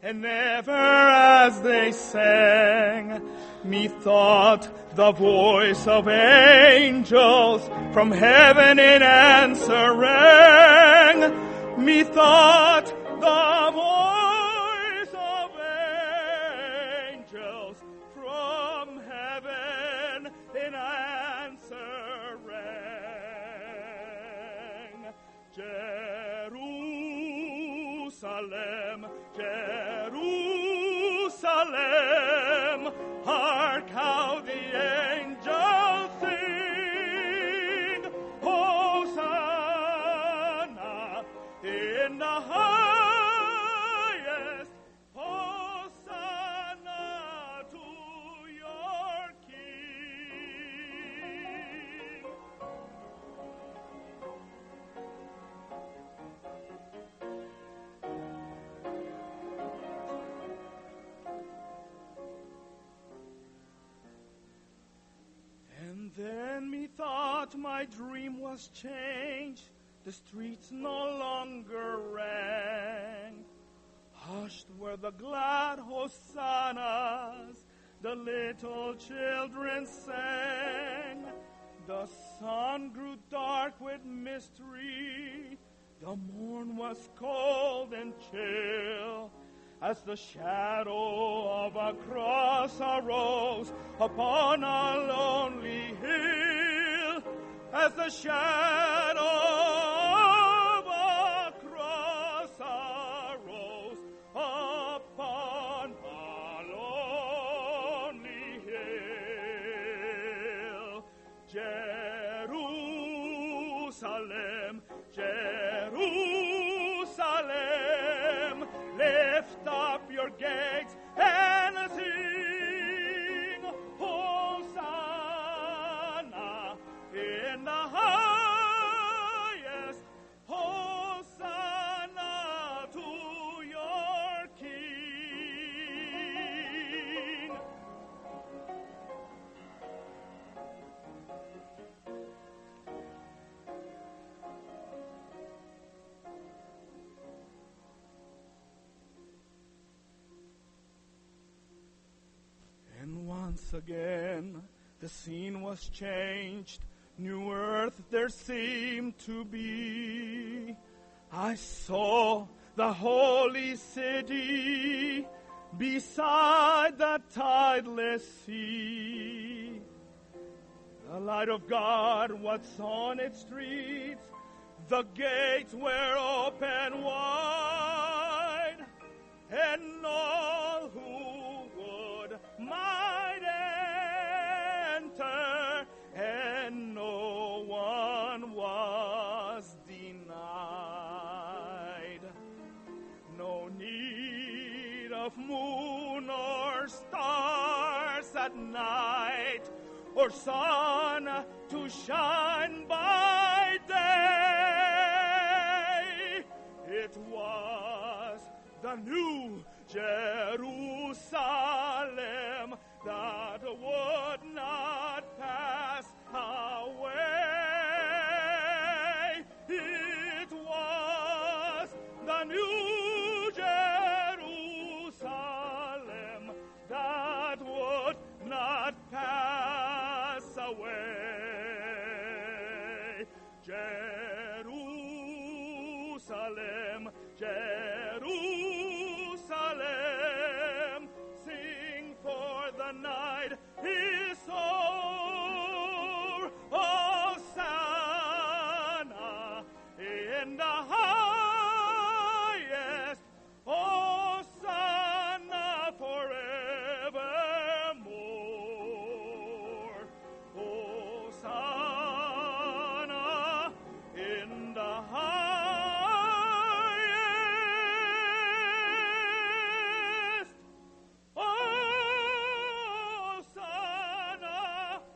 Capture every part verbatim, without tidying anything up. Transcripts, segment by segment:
And ever as they sang, methought the voice of angels from heaven in answer rang. Methought the voice of angels from heaven in answer rang. Jerusalem, Jerusalem, hark how the angels sing, Hosanna in the highest, Hosanna to your King. And then methought my dream was changed. The streets no longer rang. Hushed were the glad hosannas. The little children sang. The sun grew dark with mystery. The morn was cold and chill. As the shadow of a cross arose upon a lonely hill, as the shadow of a cross arose upon a lonely hill, Jerusalem, Jerusalem, lift up your gates and sing, Hosanna in the highest, Hosanna to your King. And once again the scene was changed. New earth there seemed to be. I saw the holy city beside the tideless sea. The light of God was on its streets. The gates were open wide, and all who would might enter, and no one was denied. No need of moon or stars at night, or sun to shine by day. It was the new Jerusalem that would not pass away. It was the new Jerusalem that would not pass away. Jerusalem, Jerusalem, sing for the night is o'er. Hosanna in the highest, Hosanna forevermore. Hosanna in the highest, Hosanna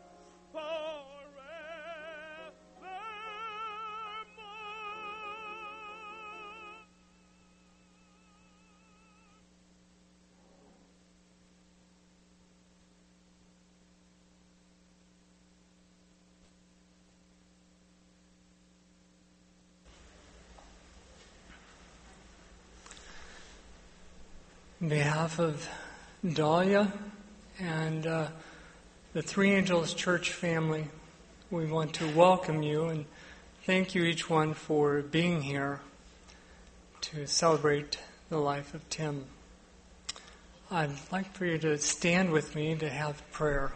On behalf of Dahlia and uh, the Three Angels Church family, we want to welcome you and thank you each one for being here to celebrate the life of Tim. I'd like for you to stand with me to have prayer.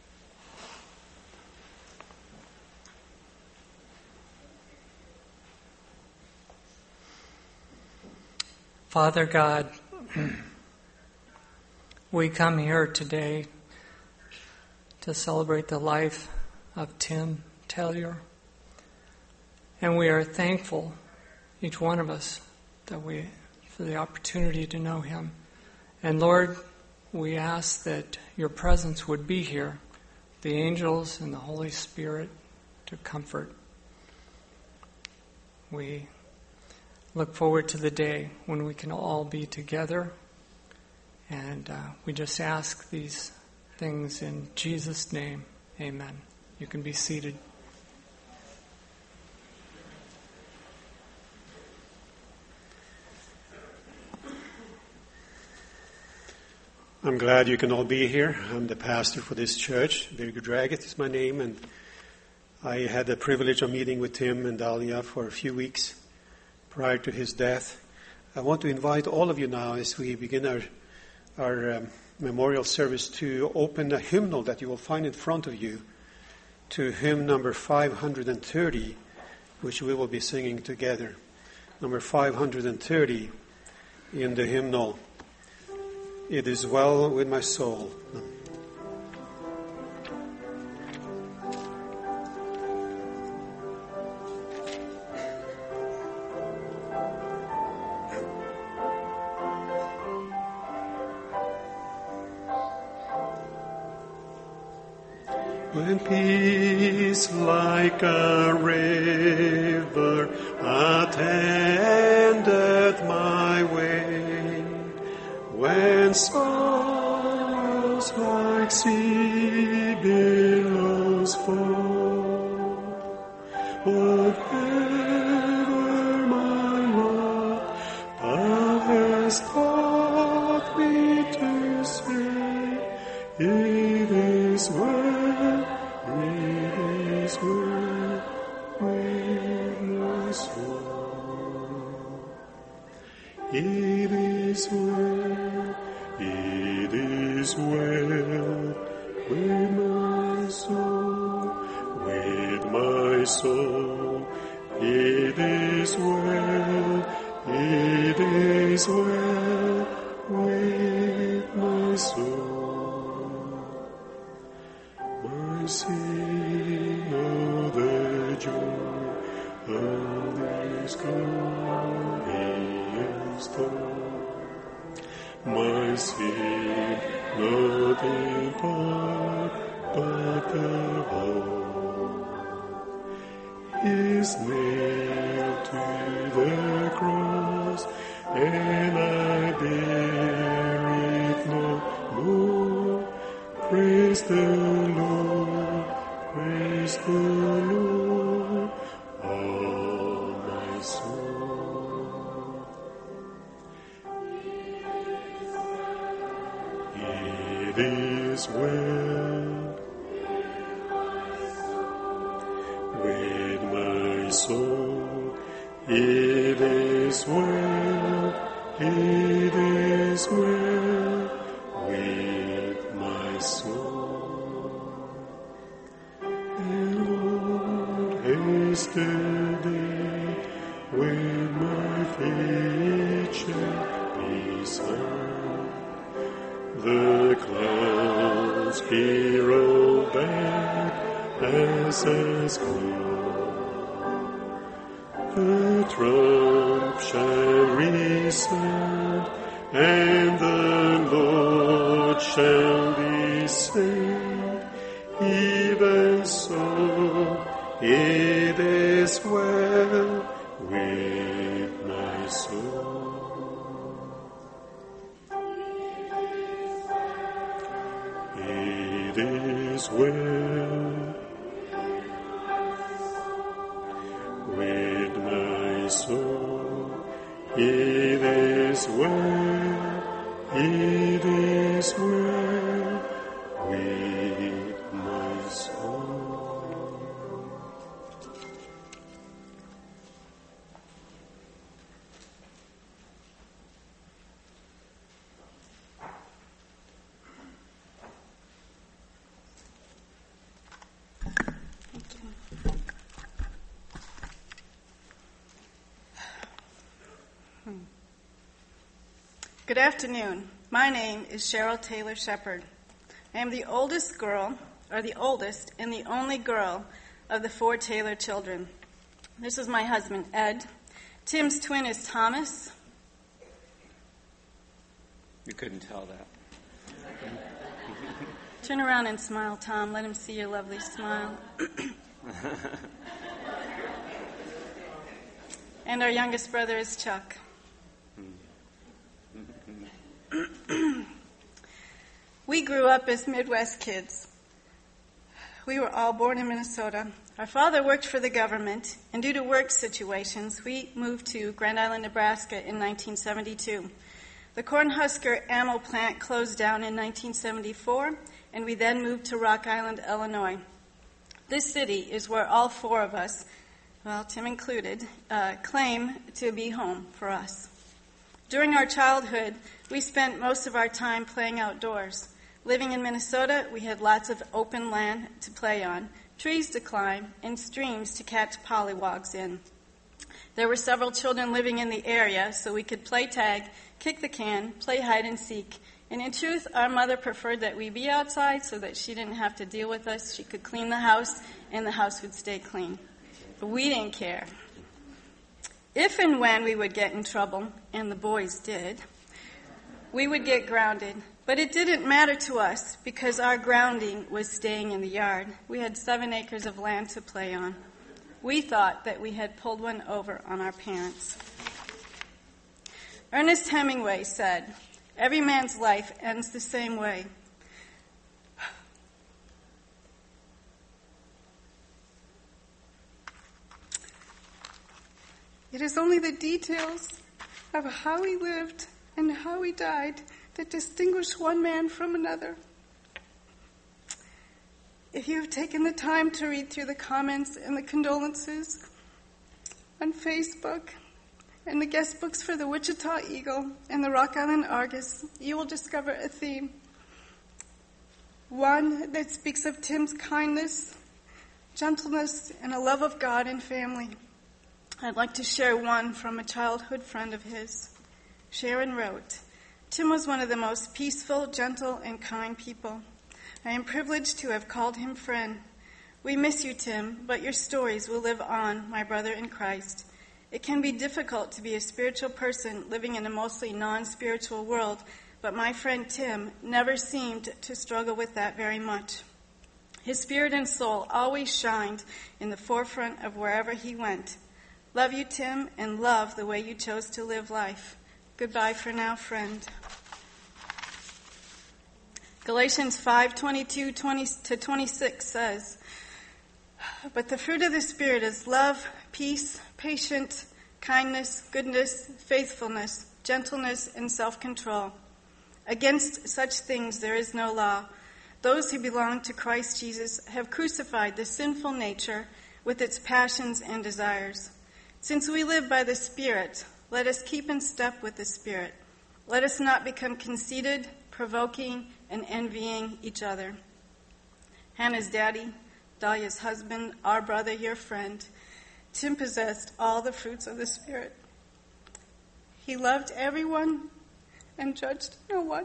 Father God, we come here today to celebrate the life of Tim Tellier, and we are thankful, each one of us, that we for the opportunity to know him. And Lord, we ask that your presence would be here, the angels and the Holy Spirit to comfort. We look forward to the day when we can all be together. And uh, we just ask these things in Jesus' name. Amen. You can be seated. I'm glad you can all be here. I'm the pastor for this church. Birger Draget is my name, and I had the privilege of meeting with Tim and Dahlia for a few weeks prior to his death. I want to invite all of you now, as we begin our our um, memorial service, to open a hymnal that you will find in front of you to hymn number five hundred thirty, which we will be singing together. Number five hundred thirty in the hymnal, It Is Well With My Soul. When peace like a river attendeth my way, when sorrows like sea billows fall, whatever my lot thou hast taught me to say, it is well, it is well with my soul. It is well, it is well with my soul, with my soul. It is well, it is well with my soul. Sing, oh, the joy of this glorious dawn. My sin not in part, but the whole is nailed to the cross, and I bear it no more. Praise the Lord, praise the Lord, all my soul. It is well with my soul. It is well, it is well with my soul. And Lord, yesterday, when my feet shall be sound, the clouds he rolled back as as cold. The trump shall resound, and the Lord shall descend. Even so, it is well with my soul. It is well with my soul. It is well, It is well with my soul. Good afternoon. My name is Cheryl Taylor Shepard. I am the oldest girl, or the oldest and the only girl of the four Taylor children. This is my husband, Ed. Tim's twin is Thomas. You couldn't tell that. Turn around and smile, Tom. Let him see your lovely smile. And our youngest brother is Chuck. We grew up as Midwest kids. We were all born in Minnesota. Our father worked for the government, and due to work situations, we moved to Grand Island, Nebraska in nineteen seventy-two. The Cornhusker ammo plant closed down in nineteen seventy-four, and we then moved to Rock Island, Illinois. This city is where all four of us, well, Tim included, uh, claim to be home for us. During our childhood, we spent most of our time playing outdoors. Living in Minnesota, we had lots of open land to play on, trees to climb, and streams to catch pollywogs in. There were several children living in the area, so we could play tag, kick the can, play hide and seek. And in truth, our mother preferred that we be outside so that she didn't have to deal with us. She could clean the house, and the house would stay clean. But we didn't care. If and when we would get in trouble, and the boys did, we would get grounded. But it didn't matter to us because our grounding was staying in the yard. We had seven acres of land to play on. We thought that we had pulled one over on our parents. Ernest Hemingway said, "Every man's life ends the same way." It is only the details of how he lived and how he died that distinguish one man from another. If you have taken the time to read through the comments and the condolences on Facebook and the guest books for the Wichita Eagle and the Rock Island Argus, you will discover a theme. One that speaks of Tim's kindness, gentleness, and a love of God and family. I'd like to share one from a childhood friend of his. Sharon wrote, "Tim was one of the most peaceful, gentle, and kind people. I am privileged to have called him friend. We miss you, Tim, but your stories will live on, my brother in Christ. It can be difficult to be a spiritual person living in a mostly non-spiritual world, but my friend Tim never seemed to struggle with that very much. His spirit and soul always shined in the forefront of wherever he went. Love you, Tim, and love the way you chose to live life. Goodbye for now, friend." Galatians five twenty-two to twenty-six says, "But the fruit of the Spirit is love, peace, patience, kindness, goodness, faithfulness, gentleness, and self-control. Against such things there is no law. Those who belong to Christ Jesus have crucified the sinful nature with its passions and desires. Since we live by the Spirit, let us keep in step with the Spirit. Let us not become conceited, provoking, and envying each other." Hannah's daddy, Dahlia's husband, our brother, your friend, Tim possessed all the fruits of the Spirit. He loved everyone and judged no one.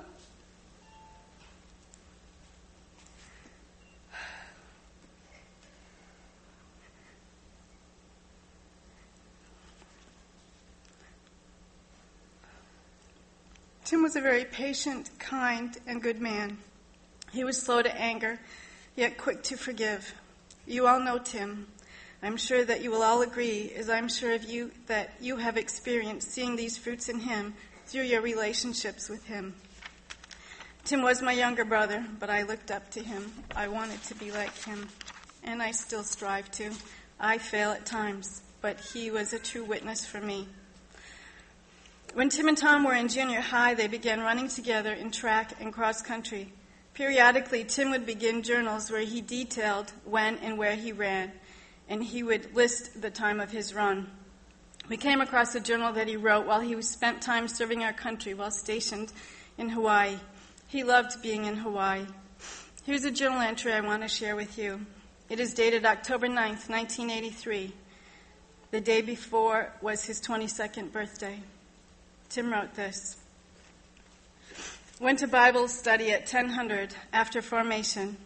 Tim was a very patient, kind, and good man. He was slow to anger, yet quick to forgive. You all know Tim. I'm sure that you will all agree, as I'm sure of you, that you have experienced seeing these fruits in him through your relationships with him. Tim was my younger brother, but I looked up to him. I wanted to be like him, and I still strive to. I fail at times, but he was a true witness for me. When Tim and Tom were in junior high, they began running together in track and cross country. Periodically, Tim would begin journals where he detailed when and where he ran, and he would list the time of his run. We came across a journal that he wrote while he spent time serving our country while stationed in Hawaii. He loved being in Hawaii. Here's a journal entry I want to share with you. It is dated October ninth, nineteen eighty-three. The day before was his twenty-second birthday. Tim wrote this. Went to Bible study at ten hundred after formation.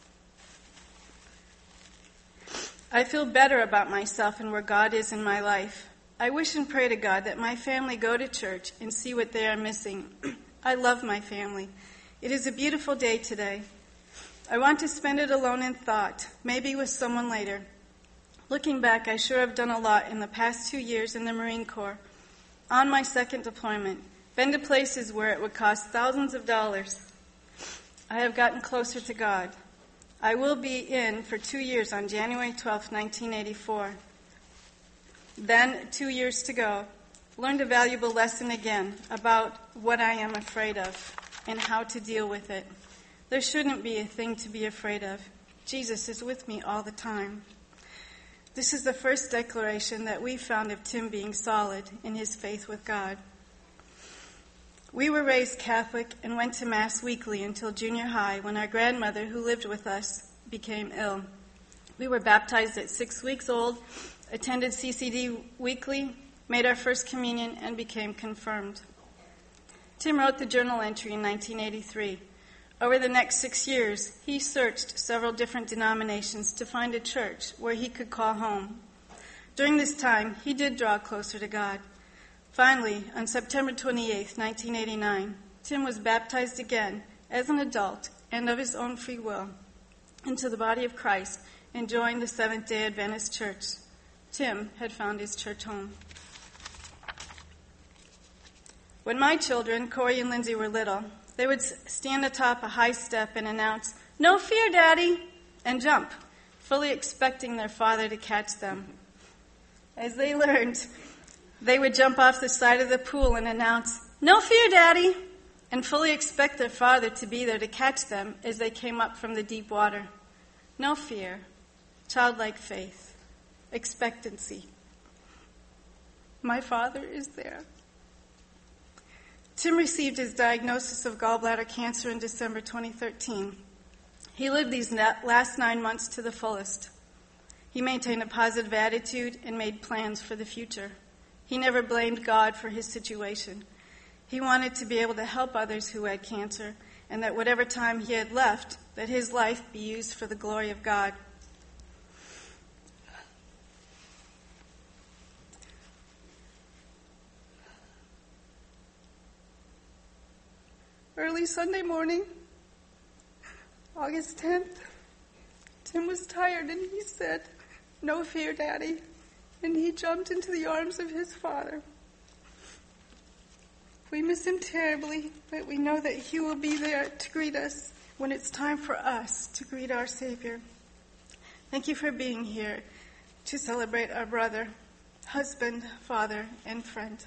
I feel better about myself and where God is in my life. I wish and pray to God that my family go to church and see what they are missing. I love my family. It is a beautiful day today. I want to spend it alone in thought, maybe with someone later. Looking back, I sure have done a lot in the past two years in the Marine Corps. On my second deployment, been to places where it would cost thousands of dollars. I have gotten closer to God. I will be in for two years on January twelfth, nineteen eighty-four. Then, two years to go, learned a valuable lesson again about what I am afraid of and how to deal with it. There shouldn't be a thing to be afraid of. Jesus is with me all the time. This is the first declaration that we found of Tim being solid in his faith with God. We were raised Catholic and went to Mass weekly until junior high when our grandmother, who lived with us, became ill. We were baptized at six weeks old, attended C C D weekly, made our first communion, and became confirmed. Tim wrote the journal entry in nineteen eighty-three. Over the next six years, he searched several different denominations to find a church where he could call home. During this time, he did draw closer to God. Finally, on September twenty-eighth, nineteen eighty-nine, Tim was baptized again as an adult and of his own free will into the body of Christ and joined the Seventh-day Adventist Church. Tim had found his church home. When my children, Corey and Lindsay, were little, they would stand atop a high step and announce, "No fear, Daddy," and jump, fully expecting their father to catch them. As they learned, they would jump off the side of the pool and announce, "No fear, Daddy," and fully expect their father to be there to catch them as they came up from the deep water. No fear, childlike faith, expectancy. My father is there. Tim received his diagnosis of gallbladder cancer in December twenty thirteen. He lived these last nine months to the fullest. He maintained a positive attitude and made plans for the future. He never blamed God for his situation. He wanted to be able to help others who had cancer, and that whatever time he had left, that his life be used for the glory of God. Early Sunday morning, August tenth, Tim was tired and he said, "No fear, Daddy," and he jumped into the arms of his father. We miss him terribly, but we know that he will be there to greet us when it's time for us to greet our Savior. Thank you for being here to celebrate our brother, husband, father, and friend.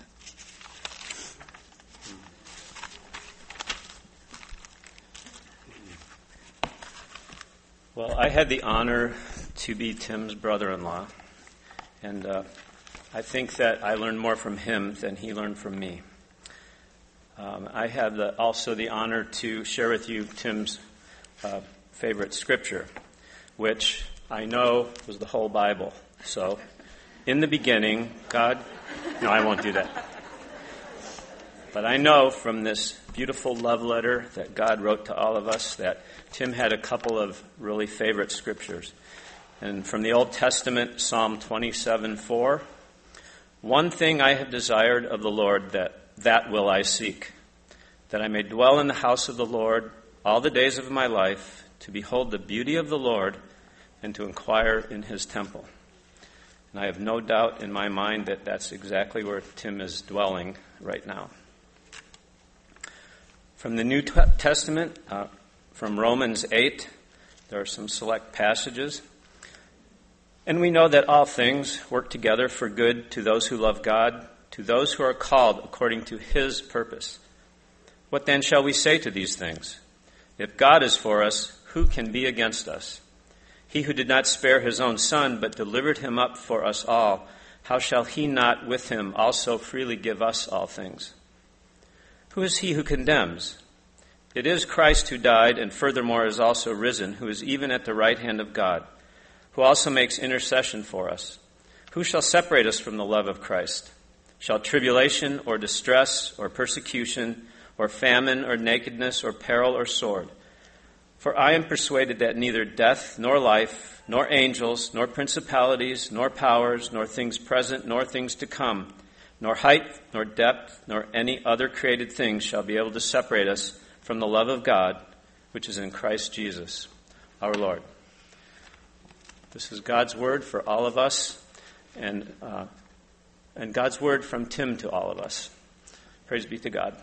Well, I had the honor to be Tim's brother-in-law, and uh, I think that I learned more from him than he learned from me. Um, I have the, also the honor to share with you Tim's uh, favorite scripture, which I know was the whole Bible. So, in the beginning, God... No, I won't do that. But I know from this beautiful love letter that God wrote to all of us that Tim had a couple of really favorite scriptures. And from the Old Testament, Psalm twenty-seven four, "One thing I have desired of the Lord, that that will I seek, that I may dwell in the house of the Lord all the days of my life, to behold the beauty of the Lord and to inquire in his temple." And I have no doubt in my mind that that's exactly where Tim is dwelling right now. From the New Testament, uh, from Romans eight, there are some select passages. "And we know that all things work together for good to those who love God, to those who are called according to his purpose. What then shall we say to these things? If God is for us, who can be against us? He who did not spare his own son, but delivered him up for us all, how shall he not with him also freely give us all things? Who is he who condemns? It is Christ who died, and furthermore is also risen, who is even at the right hand of God, who also makes intercession for us. Who shall separate us from the love of Christ? Shall tribulation or distress or persecution or famine or nakedness or peril or sword? For I am persuaded that neither death nor life, nor angels, nor principalities, nor powers, nor things present, nor things to come, nor height, nor depth, nor any other created thing shall be able to separate us from the love of God, which is in Christ Jesus, our Lord. This is God's word for all of us, and uh, and God's word from Tim to all of us. Praise be to God.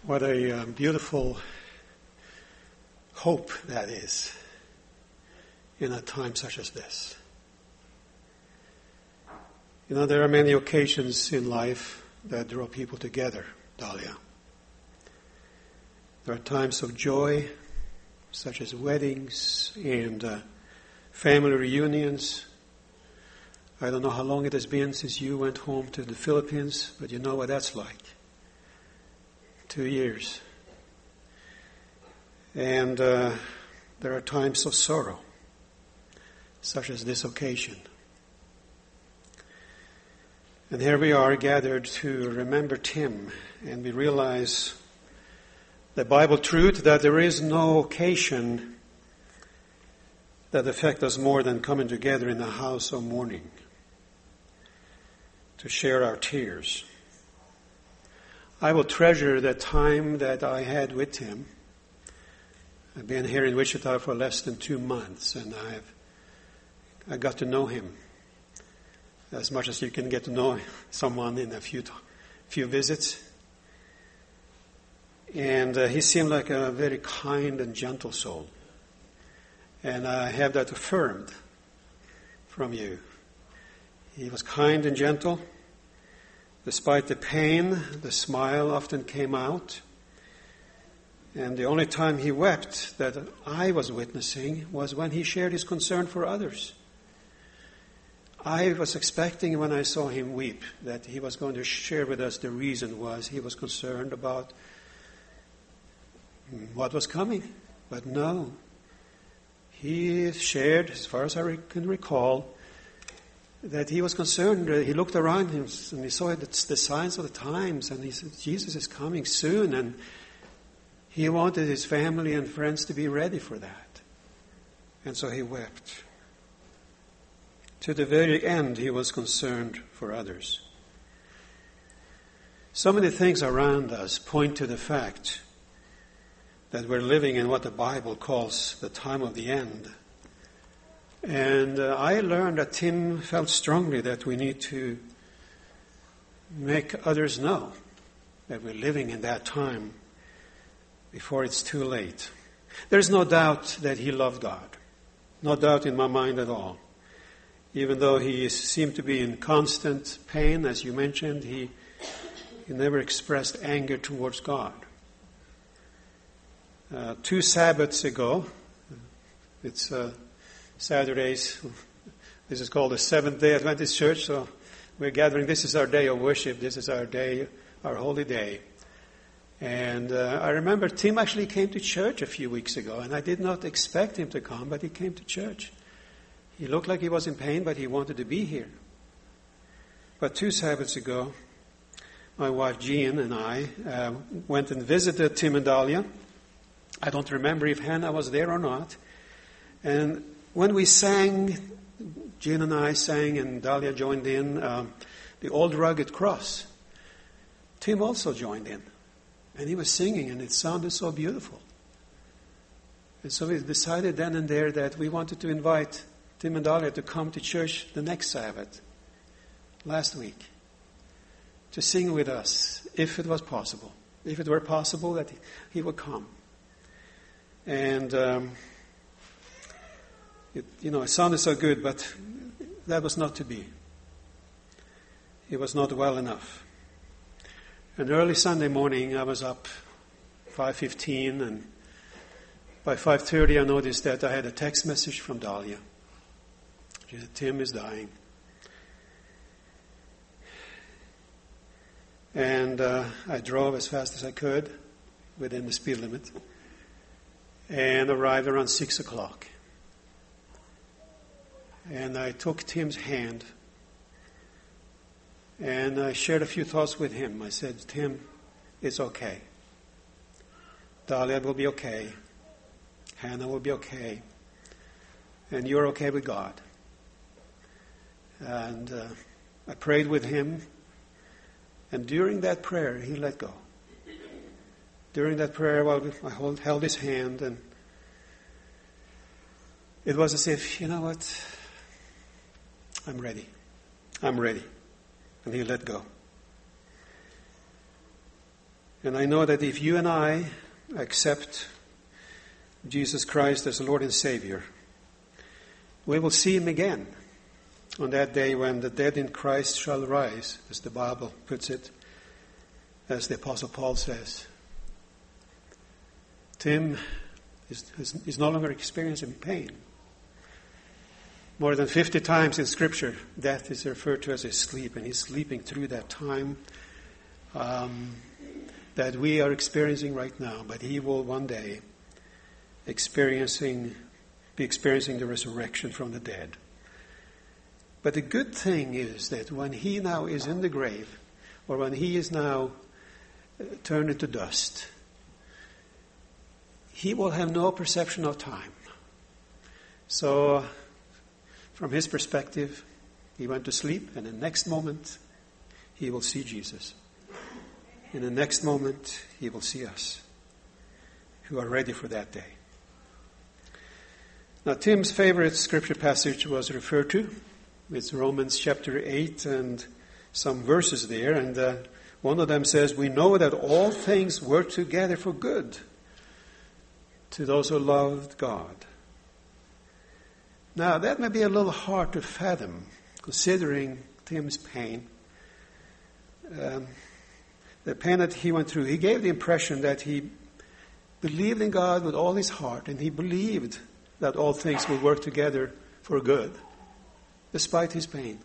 What a um, beautiful hope that is in a time such as this. You know, there are many occasions in life that draw people together, Dahlia. There are times of joy, such as weddings and uh, family reunions. I don't know how long it has been since you went home to the Philippines, but you know what that's like. Two years. And uh, there are times of sorrow, such as this occasion. And here we are gathered to remember Tim, and we realize the Bible truth that there is no occasion that affects us more than coming together in the house of mourning to share our tears. I will treasure the time that I had with him. I've been here in Wichita for less than two months, and I've I got to know him as much as you can get to know someone in a few few visits. And uh, he seemed like a very kind and gentle soul, and I have that affirmed from you. He was kind and gentle. Despite the pain, the smile often came out. And the only time he wept that I was witnessing was when he shared his concern for others. I was expecting when I saw him weep that he was going to share with us the reason was he was concerned about what was coming. But no. He shared, as far as I can recall, that he was concerned. He looked around him and he saw the signs of the times, and he said, Jesus is coming soon, and he wanted his family and friends to be ready for that. And so he wept. To the very end, he was concerned for others. So many things around us point to the fact that we're living in what the Bible calls the time of the end. And uh, I learned that Tim felt strongly that we need to make others know that we're living in that time before it's too late. There's no doubt that he loved God. No doubt in my mind at all. Even though he seemed to be in constant pain, as you mentioned, he, he never expressed anger towards God. Uh, two Sabbaths ago, it's... Uh, Saturdays. This is called the Seventh-day Adventist Church, so we're gathering. This is our day of worship. This is our day, our holy day. And uh, I remember Tim actually came to church a few weeks ago, and I did not expect him to come, but he came to church. He looked like he was in pain, but he wanted to be here. But two Sabbaths ago, my wife Jean and I uh, went and visited Tim and Dahlia. I don't remember if Hannah was there or not. And when we sang, Jean and I sang, and Dahlia joined in, um, the Old Rugged Cross, Tim also joined in. And he was singing, and it sounded so beautiful. And so we decided then and there that we wanted to invite Tim and Dahlia to come to church the next Sabbath, last week, to sing with us, if it was possible. If it were possible, that he would come. And... Um, It, you know, it sounded so good, but that was not to be. It was not well enough. And early Sunday morning, I was up five fifteen, and by five thirty, I noticed that I had a text message from Dahlia. She said, Tim is dying. And uh, I drove as fast as I could within the speed limit and arrived around six o'clock. And I took Tim's hand and I shared a few thoughts with him. I said, Tim, it's okay. Dahlia will be okay. Hannah will be okay. And you're okay with God. And uh, I prayed with him. And during that prayer, he let go. During that prayer, well, I hold, held his hand, and it was as if, you know what, I'm ready. I'm ready. And he let go. And I know that if you and I accept Jesus Christ as the Lord and Savior, we will see Him again on that day when the dead in Christ shall rise, as the Bible puts it, as the Apostle Paul says. Tim is, is, is no longer experiencing pain. More than fifty times in Scripture, death is referred to as a sleep, and he's sleeping through that time um, that we are experiencing right now. But he will one day experiencing, be experiencing the resurrection from the dead. But the good thing is that when he now is in the grave, or when he is now turned into dust, he will have no perception of time. So, from his perspective, he went to sleep, and the next moment, he will see Jesus. In the next moment, he will see us, who are ready for that day. Now, Tim's favorite scripture passage was referred to. It's Romans chapter eight and some verses there. And uh, one of them says, "We know that all things work together for good to those who loved God." Now, that may be a little hard to fathom, considering Tim's pain. Um, the pain that he went through. He gave the impression that he believed in God with all his heart, and he believed that all things will work together for good, despite his pain.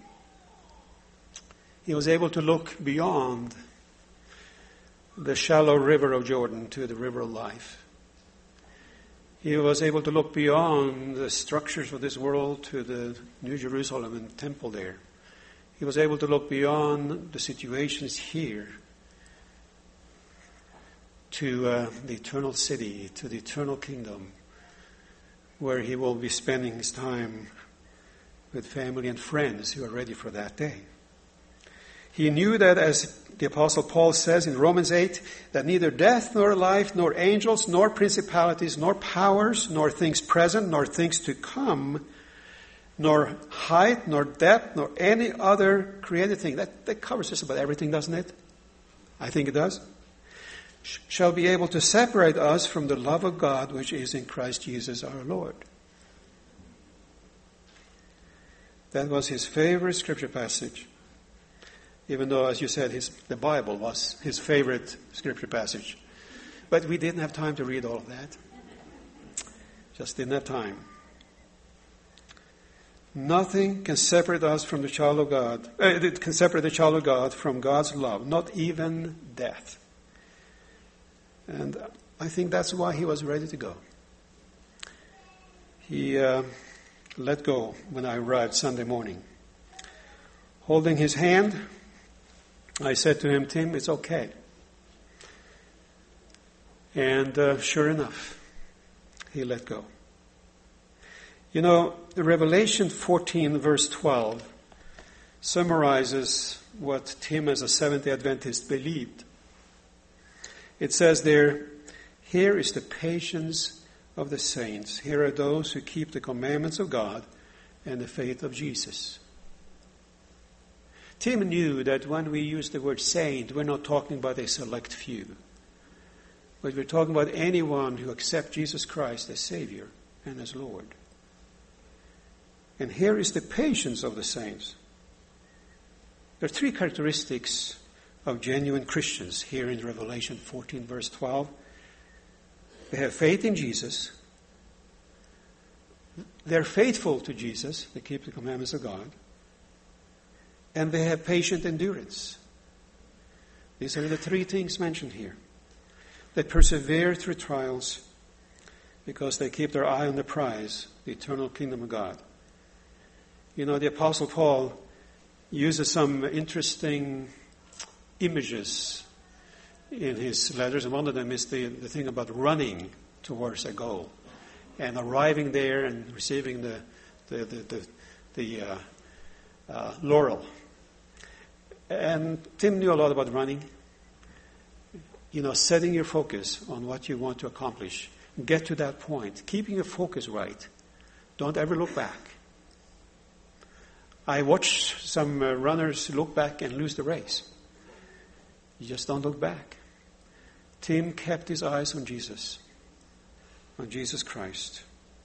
He was able to look beyond the shallow river of Jordan to the river of life. He was able to look beyond the structures of this world to the New Jerusalem and the temple there. He was able to look beyond the situations here to uh, the eternal city, to the eternal kingdom, where he will be spending his time with family and friends who are ready for that day. He knew that, as the Apostle Paul says in Romans eight, that neither death nor life, nor angels, nor principalities, nor powers, nor things present, nor things to come, nor height, nor depth, nor any other created thing. That, that covers just about everything, doesn't it? I think it does. Sh- shall be able to separate us from the love of God which is in Christ Jesus our Lord. That was his favorite scripture passage. Even though, as you said, his, the Bible was his favorite scripture passage. But we didn't have time to read all of that. Just didn't have time. Nothing can separate us from the child of God. Uh, it can separate the child of God from God's love. Not even death. And I think that's why he was ready to go. He uh, let go when I arrived Sunday morning. Holding his hand, I said to him, "Tim, it's okay." And uh, sure enough, he let go. You know, the Revelation fourteen, verse twelve, summarizes what Tim as a Seventh-day Adventist believed. It says there, "Here is the patience of the saints. Here are those who keep the commandments of God and the faith of Jesus." Tim knew that when we use the word saint, we're not talking about a select few. But we're talking about anyone who accepts Jesus Christ as Savior and as Lord. And here is the patience of the saints. There are three characteristics of genuine Christians here in Revelation fourteen, verse twelve. They have faith in Jesus. They're faithful to Jesus. They keep the commandments of God. And they have patient endurance. These are the three things mentioned here. They persevere through trials because they keep their eye on the prize, the eternal kingdom of God. You know, the Apostle Paul uses some interesting images in his letters, and one of them is the, the thing about running towards a goal and arriving there and receiving the the the, the, the uh, uh, laurel. And Tim knew a lot about running. You know, setting your focus on what you want to accomplish. Get to that point. Keeping your focus right. Don't ever look back. I watched some uh, runners look back and lose the race. You just don't look back. Tim kept his eyes on Jesus, on Jesus Christ.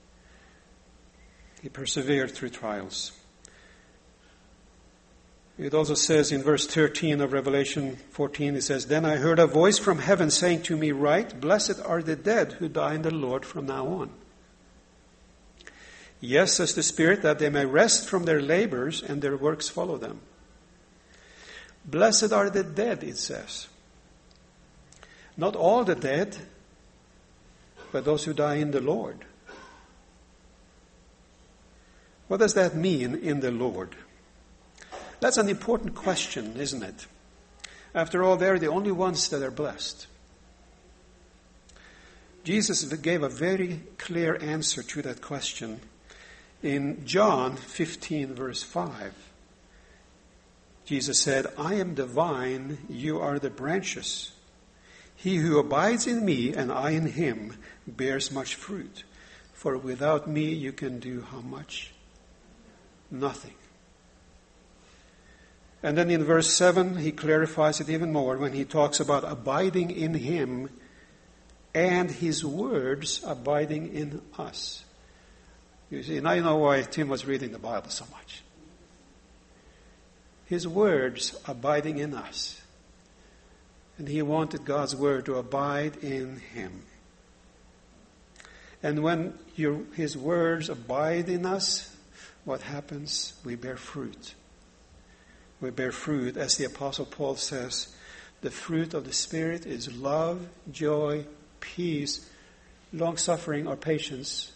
He persevered through trials. It also says in verse thirteen of Revelation fourteen, it says, "Then I heard a voice from heaven saying to me, Write, blessed are the dead who die in the Lord from now on. Yes, says the Spirit, that they may rest from their labors and their works follow them." Blessed are the dead, it says. Not all the dead, but those who die in the Lord. What does that mean, in the Lord? That's an important question, isn't it? After all, they're the only ones that are blessed. Jesus gave a very clear answer to that question in John fifteen, verse five. Jesus said, "I am the vine, you are the branches. He who abides in me and I in him bears much fruit. For without me you can do how much? Nothing." And then in verse seven, he clarifies it even more when he talks about abiding in him and his words abiding in us. You see, now you know why Tim was reading the Bible so much. His words abiding in us. And he wanted God's word to abide in him. And when your, his words abide in us, what happens? We bear fruit. We bear fruit, as the Apostle Paul says, the fruit of the Spirit is love, joy, peace, long-suffering or patience,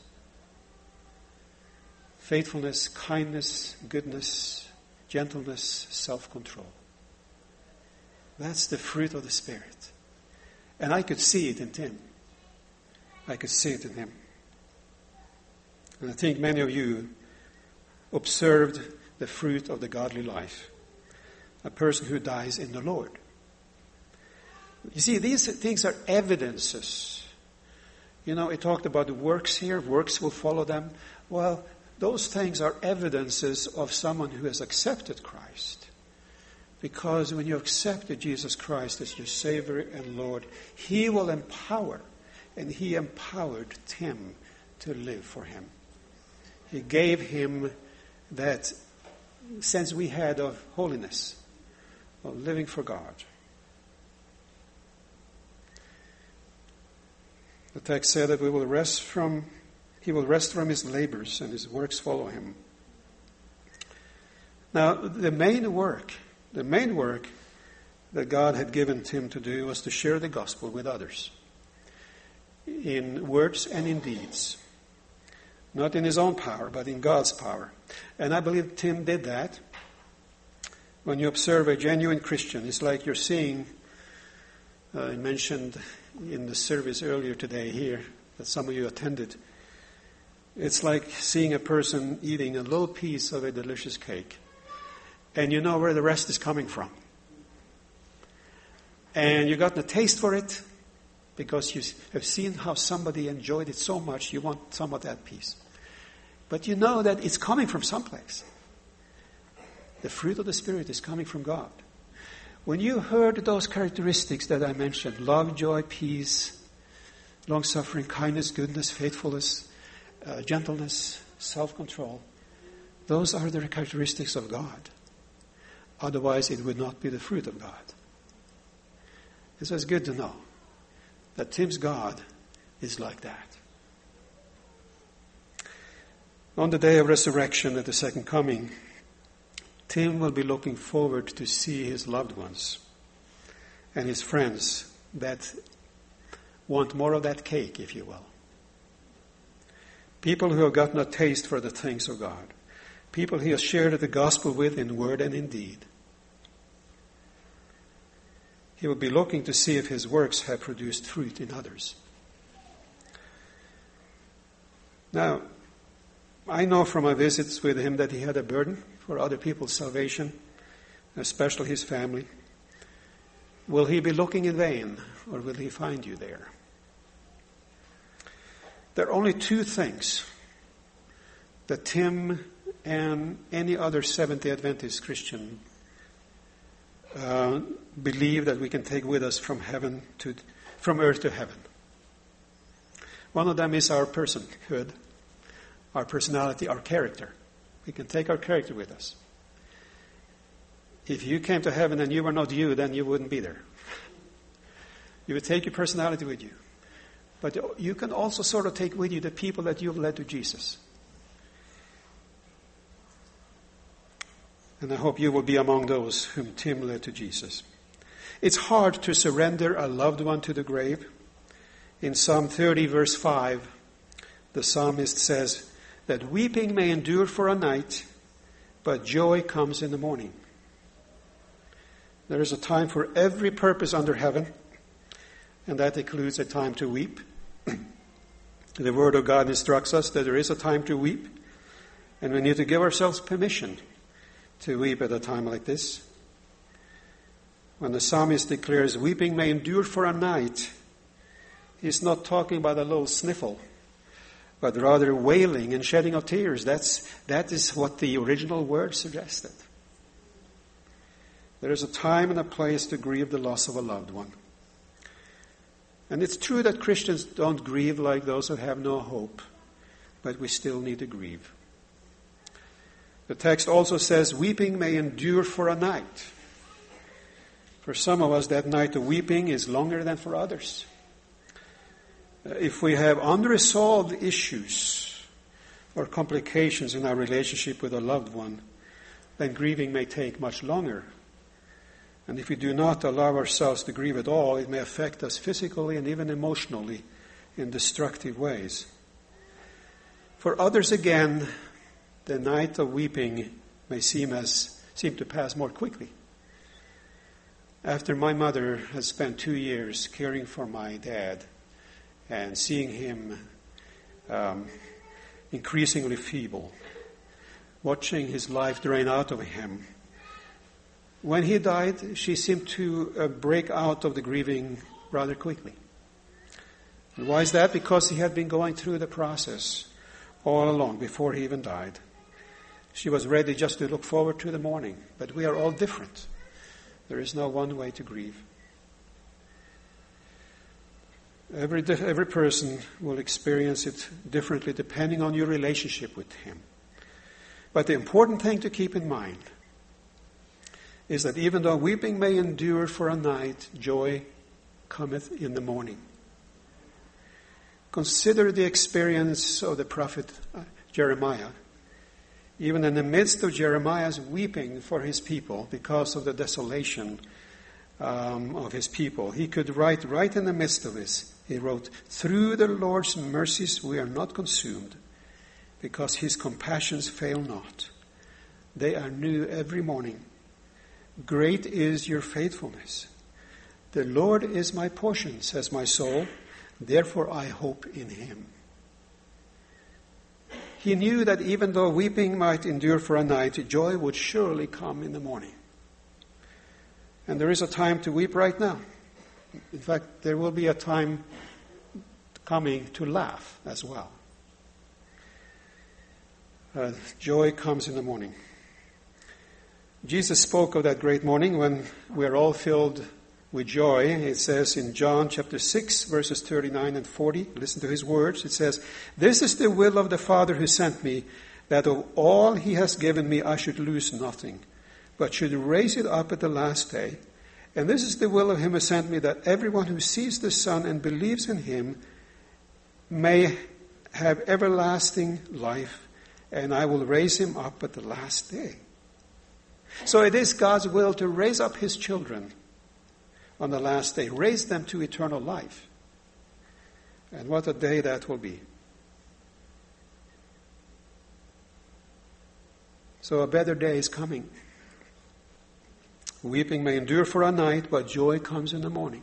faithfulness, kindness, goodness, gentleness, self-control. That's the fruit of the Spirit. And I could see it in Tim. I could see it in him. And I think many of you observed the fruit of the godly life. A person who dies in the Lord. You see, these things are evidences. You know, it talked about the works here. Works will follow them. Well, those things are evidences of someone who has accepted Christ. Because when you accepted Jesus Christ as your Savior and Lord, He will empower. And He empowered Tim to live for Him. He gave him that sense we had of holiness, of living for God. The text said that we will rest from, he will rest from his labors and his works follow him. Now, the main work, the main work that God had given Tim to do was to share the gospel with others. In words and in deeds. Not in his own power, but in God's power. And I believe Tim did that. When you observe a genuine Christian, it's like you're seeing, uh, I mentioned in the service earlier today here, that some of you attended. It's like seeing a person eating a little piece of a delicious cake. And you know where the rest is coming from. And you've gotten a taste for it, because you have seen how somebody enjoyed it so much, you want some of that piece. But you know that it's coming from someplace. The fruit of the Spirit is coming from God. When you heard those characteristics that I mentioned, love, joy, peace, long-suffering, kindness, goodness, faithfulness, uh, gentleness, self-control, those are the characteristics of God. Otherwise, it would not be the fruit of God. And so it's good to know that Tim's God is like that. On the day of resurrection at the second coming, Tim will be looking forward to see his loved ones and his friends that want more of that cake, if you will. People who have gotten a taste for the things of God. People he has shared the gospel with in word and in deed. He will be looking to see if his works have produced fruit in others. Now, I know from my visits with him that he had a burden for other people's salvation, especially his family. Will he be looking in vain, or will he find you there? There are only two things that Tim and any other Seventh-day Adventist Christian Uh, believe that we can take with us from heaven to from earth to heaven. One of them is our personhood, our personality, our character. We can take our character with us. If you came to heaven and you were not you, then you wouldn't be there. You would take your personality with you. But you can also sort of take with you the people that you've led to Jesus. And I hope you will be among those whom Tim led to Jesus. It's hard to surrender a loved one to the grave. In Psalm thirty, verse five, the psalmist says that weeping may endure for a night, but joy comes in the morning. There is a time for every purpose under heaven, and that includes a time to weep. The Word of God instructs us that there is a time to weep, and we need to give ourselves permission to weep at a time like this. When the psalmist declares weeping may endure for a night, he's not talking about a little sniffle, but rather wailing and shedding of tears. That's, that is what the original word suggested. There is a time and a place to grieve the loss of a loved one. And it's true that Christians don't grieve like those who have no hope, but we still need to grieve. The text also says, weeping may endure for a night. For some of us, that night of weeping is longer than for others. If we have unresolved issues or complications in our relationship with a loved one, then grieving may take much longer. And if we do not allow ourselves to grieve at all, it may affect us physically and even emotionally in destructive ways. For others again, the night of weeping may seem as seem to pass more quickly. After my mother has spent two years caring for my dad and seeing him um, increasingly feeble, watching his life drain out of him, when he died, she seemed to uh, break out of the grieving rather quickly. And why is that? Because he had been going through the process all along before he even died. She was ready just to look forward to the morning. But we are all different. There is no one way to grieve. Every, every person will experience it differently depending on your relationship with him. But the important thing to keep in mind is that even though weeping may endure for a night, joy cometh in the morning. Consider the experience of the prophet Jeremiah. Even in the midst of Jeremiah's weeping for his people because of the desolation um, of his people, he could write right in the midst of this. He wrote, "Through the Lord's mercies we are not consumed, because his compassions fail not. They are new every morning. Great is your faithfulness. The Lord is my portion, says my soul. Therefore I hope in him." He knew that even though weeping might endure for a night, joy would surely come in the morning. And there is a time to weep right now. In fact, there will be a time coming to laugh as well. Uh, joy comes in the morning. Jesus spoke of that great morning when we are all filled with joy. It says in John chapter six, verses thirty-nine and forty, listen to his words. It says, "This is the will of the Father who sent me, that of all he has given me I should lose nothing, but should raise it up at the last day. And this is the will of him who sent me, that everyone who sees the Son and believes in him may have everlasting life, and I will raise him up at the last day." So it is God's will to raise up his children on the last day, raise them to eternal life. And what a day that will be. So a better day is coming. Weeping may endure for a night, but joy comes in the morning.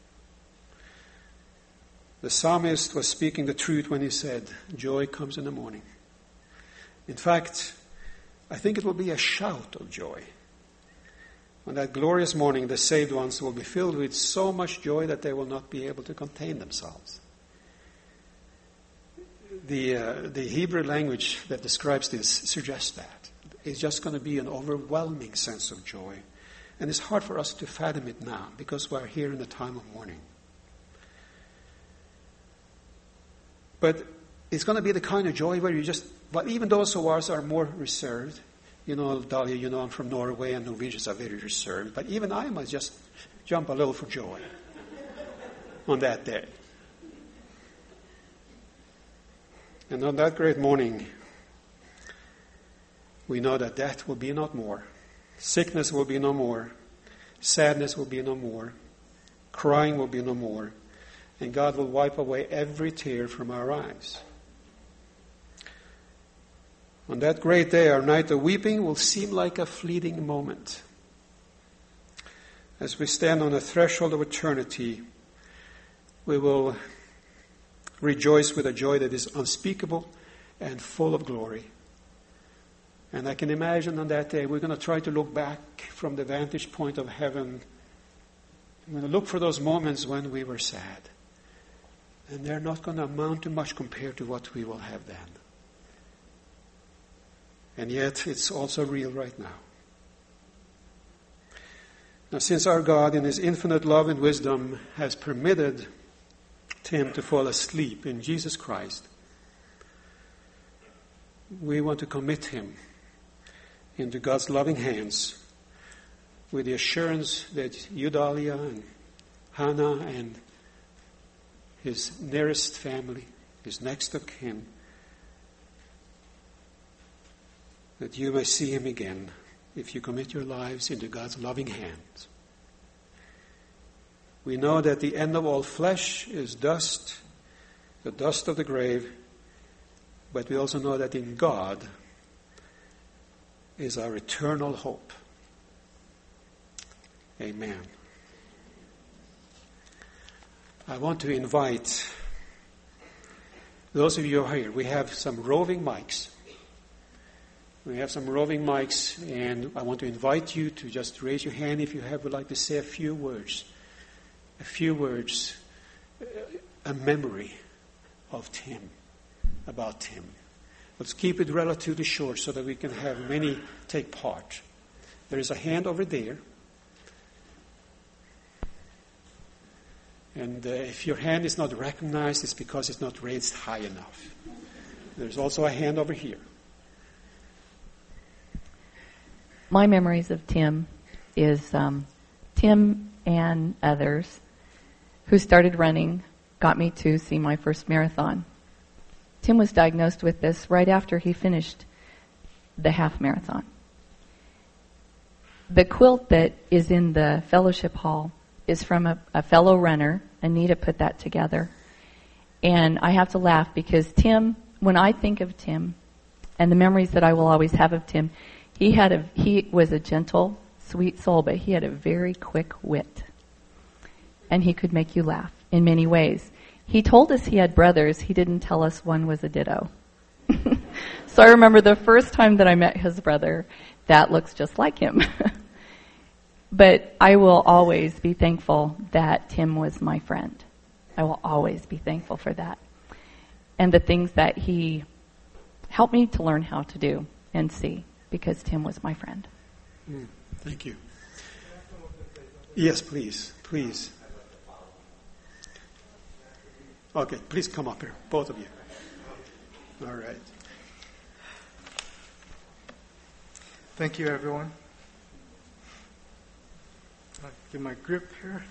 The psalmist was speaking the truth when he said, joy comes in the morning. In fact, I think it will be a shout of joy. On that glorious morning, the saved ones will be filled with so much joy that they will not be able to contain themselves. The, uh, the Hebrew language that describes this suggests that. It's just going to be an overwhelming sense of joy. And it's hard for us to fathom it now because we're here in the time of mourning. But it's going to be the kind of joy where you just, well, even those of us are more reserved. You know, Dahlia, you know I'm from Norway, and Norwegians are very reserved. But even I must just jump a little for joy on that day. And on that great morning, we know that death will be not more. Sickness will be no more. Sadness will be no more. Crying will be no more. And God will wipe away every tear from our eyes. On that great day, our night of weeping will seem like a fleeting moment. As we stand on the threshold of eternity, we will rejoice with a joy that is unspeakable and full of glory. And I can imagine on that day, we're going to try to look back from the vantage point of heaven. We're going to look for those moments when we were sad. And they're not going to amount to much compared to what we will have then. And yet, it's also real right now. Now, since our God, in His infinite love and wisdom, has permitted Tim to fall asleep in Jesus Christ, we want to commit him into God's loving hands with the assurance that you, Dahlia, and Hannah, and his nearest family, his next of kin, that you may see him again if you commit your lives into God's loving hands. We know that the end of all flesh is dust, the dust of the grave, but we also know that in God is our eternal hope. Amen. I want to invite those of you who are here. We have some roving mics. We have some roving mics, and I want to invite you to just raise your hand if you have, would like to say a few words. A few words, a memory of Tim, about Tim. Let's keep it relatively short so that we can have many take part. There is a hand over there. And uh, if your hand is not recognized, it's because it's not raised high enough. There's also a hand over here. My memories of Tim is um, Tim and others who started running got me to see my first marathon. Tim was diagnosed with this right after he finished the half marathon. The quilt that is in the fellowship hall is from a, a fellow runner. Anita put that together. And I have to laugh because Tim, when I think of Tim and the memories that I will always have of Tim, he had a he was a gentle, sweet soul, but he had a very quick wit. And he could make you laugh in many ways. He told us he had brothers. He didn't tell us one was a ditto. So I remember the first time that I met his brother, that looks just like him. But I will always be thankful that Tim was my friend. I will always be thankful for that. And the things that he helped me to learn how to do and see, because Tim was my friend. Mm, thank you. Yes, please, please. Okay, please come up here, both of you. All right. Thank you, everyone. I'll get my grip here.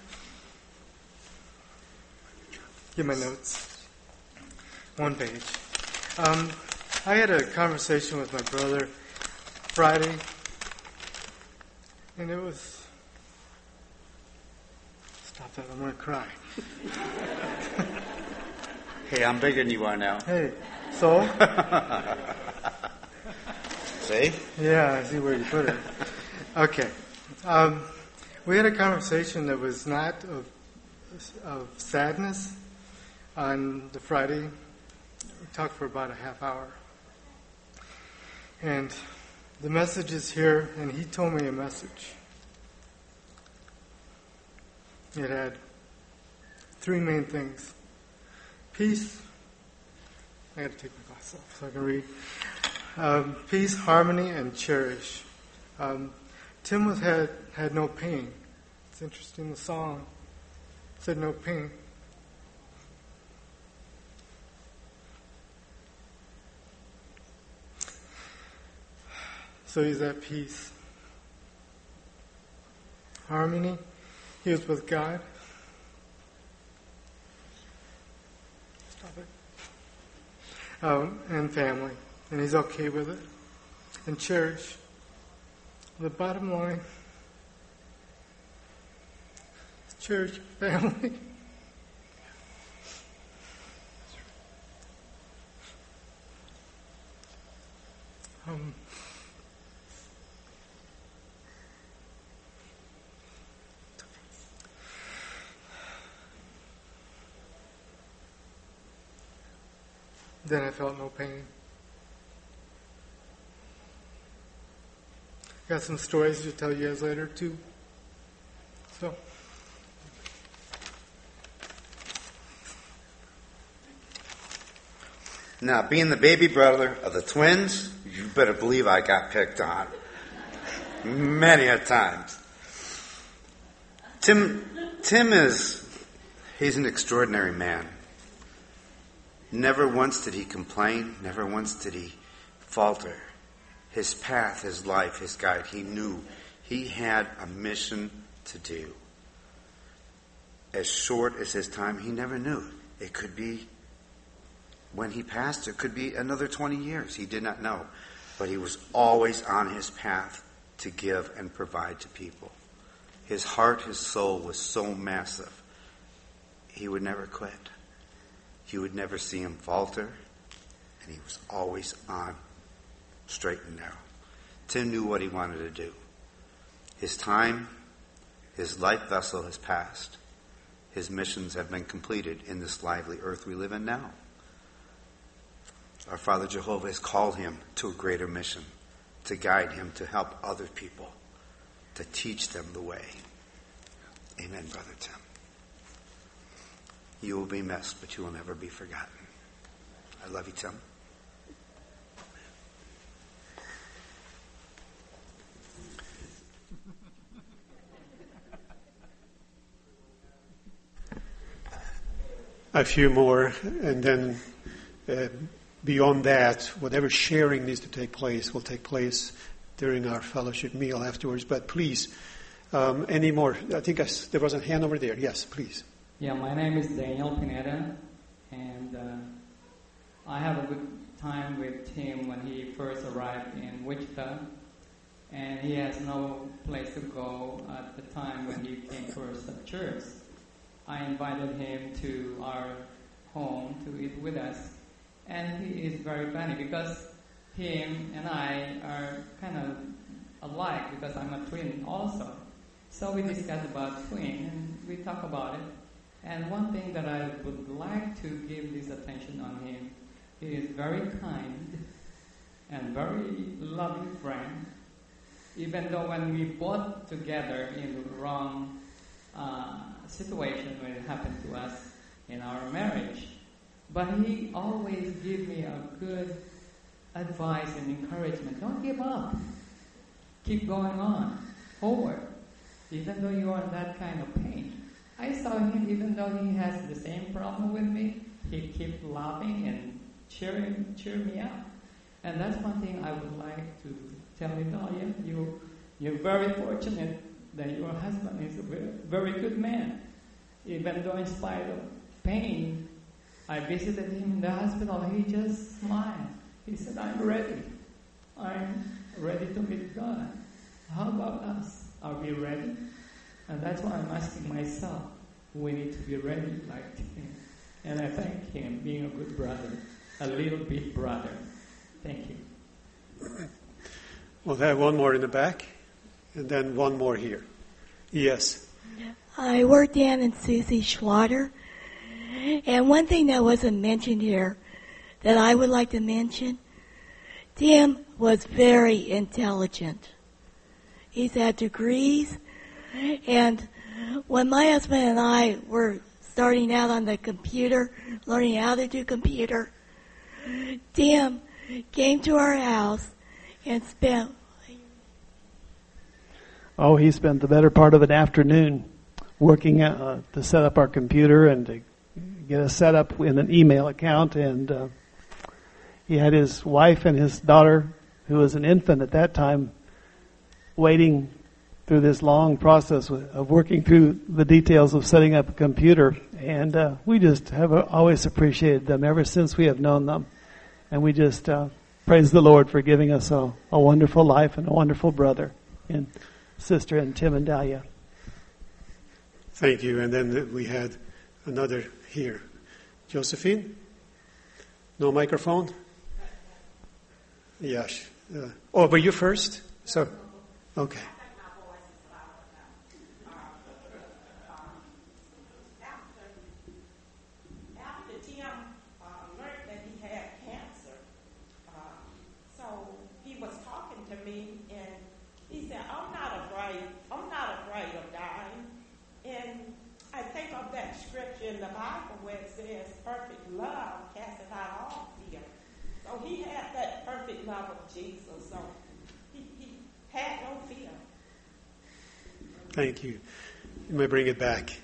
Get my notes. One page. Um, I had a conversation with my brother Friday, and it was... Stop that, I'm going to cry. Hey, I'm bigger than you are now. Hey, so? See? Yeah, I see where you put it. Okay. Um, we had a conversation that was not of, of sadness on the Friday. We talked for about a half hour. And the message is here, and he told me a message. It had three main things. Peace. I got to take my glasses off so I can read. Um, peace, harmony, and cherish. Um, Tim was had had no pain. It's interesting. The song said no pain. So he's at peace. Harmony, he was with God. Stop it. Um, and family, and he's okay with it. And church, the bottom line, church, family. Um, then I felt no pain. Got some stories to tell you guys later too. So. Now, being the baby brother of the twins, you better believe I got picked on. Many a times. Tim, Tim is, he's an extraordinary man. Never once did he complain. Never once did he falter. His path, his life, his guide, he knew he had a mission to do. As short as his time, he never knew. It could be when he passed, it could be another twenty years. He did not know. But he was always on his path to give and provide to people. His heart, his soul was so massive. He would never quit. You would never see him falter. And he was always on straight and narrow. Tim knew what he wanted to do. His time, his life vessel has passed. His missions have been completed in this lively earth we live in now. Our Father Jehovah has called him to a greater mission, to guide him, to help other people, to teach them the way. Amen, Brother Tim. You will be missed, but you will never be forgotten. I love you, Tim. A few more, and then uh, beyond that, whatever sharing needs to take place will take place during our fellowship meal afterwards. But please, um, any more? I think I, there was a hand over there. Yes, please. Yeah, my name is Daniel Pineda, and uh, I have a good time with Tim when he first arrived in Wichita, and he has no place to go at the time when he came first at church. I invited him to our home to eat with us, and he is very funny because him and I are kind of alike because I'm a twin also. So we discuss about twin and we talk about it. And one thing that I would like to give this attention on him, he is very kind and very loving friend, even though when we both together in the wrong uh, situation when it happened to us in our marriage. But he always gives me a good advice and encouragement. Don't give up. Keep going on, forward, even though you are in that kind of pain. I saw him, even though he has the same problem with me, he kept laughing and cheering, cheering me up. And that's one thing I would like to tell Italia. You, you're very fortunate that your husband is a very, very good man. Even though in spite of pain, I visited him in the hospital, he just smiled. He said, I'm ready. I'm ready to meet God. How about us? Are we ready? And that's why I'm asking myself, we need to be ready like him. And I thank him being a good brother, a little bit brother. Thank you. We'll have one more in the back, and then one more here. Yes. I worked down in Susie Schlatter, and one thing that wasn't mentioned here that I would like to mention, Tim was very intelligent. He's had degrees, and when my husband and I were starting out on the computer, learning how to do computer, Tim came to our house and spent... Oh, he spent the better part of an afternoon working uh, to set up our computer and to get us set up in an email account. And uh, he had his wife and his daughter who was an infant at that time, waiting through this long process of working through the details of setting up a computer. And uh, we just have always appreciated them ever since we have known them. And we just uh, praise the Lord for giving us a, a wonderful life and a wonderful brother and sister in Tim and Dahlia. Thank you. And then we had another here. Josephine? No microphone? Yes. Uh, oh, were you first? So, okay. In the Bible where it says perfect love casteth out all fear. So he had that perfect love of Jesus. So he, he had no fear. Thank you. You may bring it back.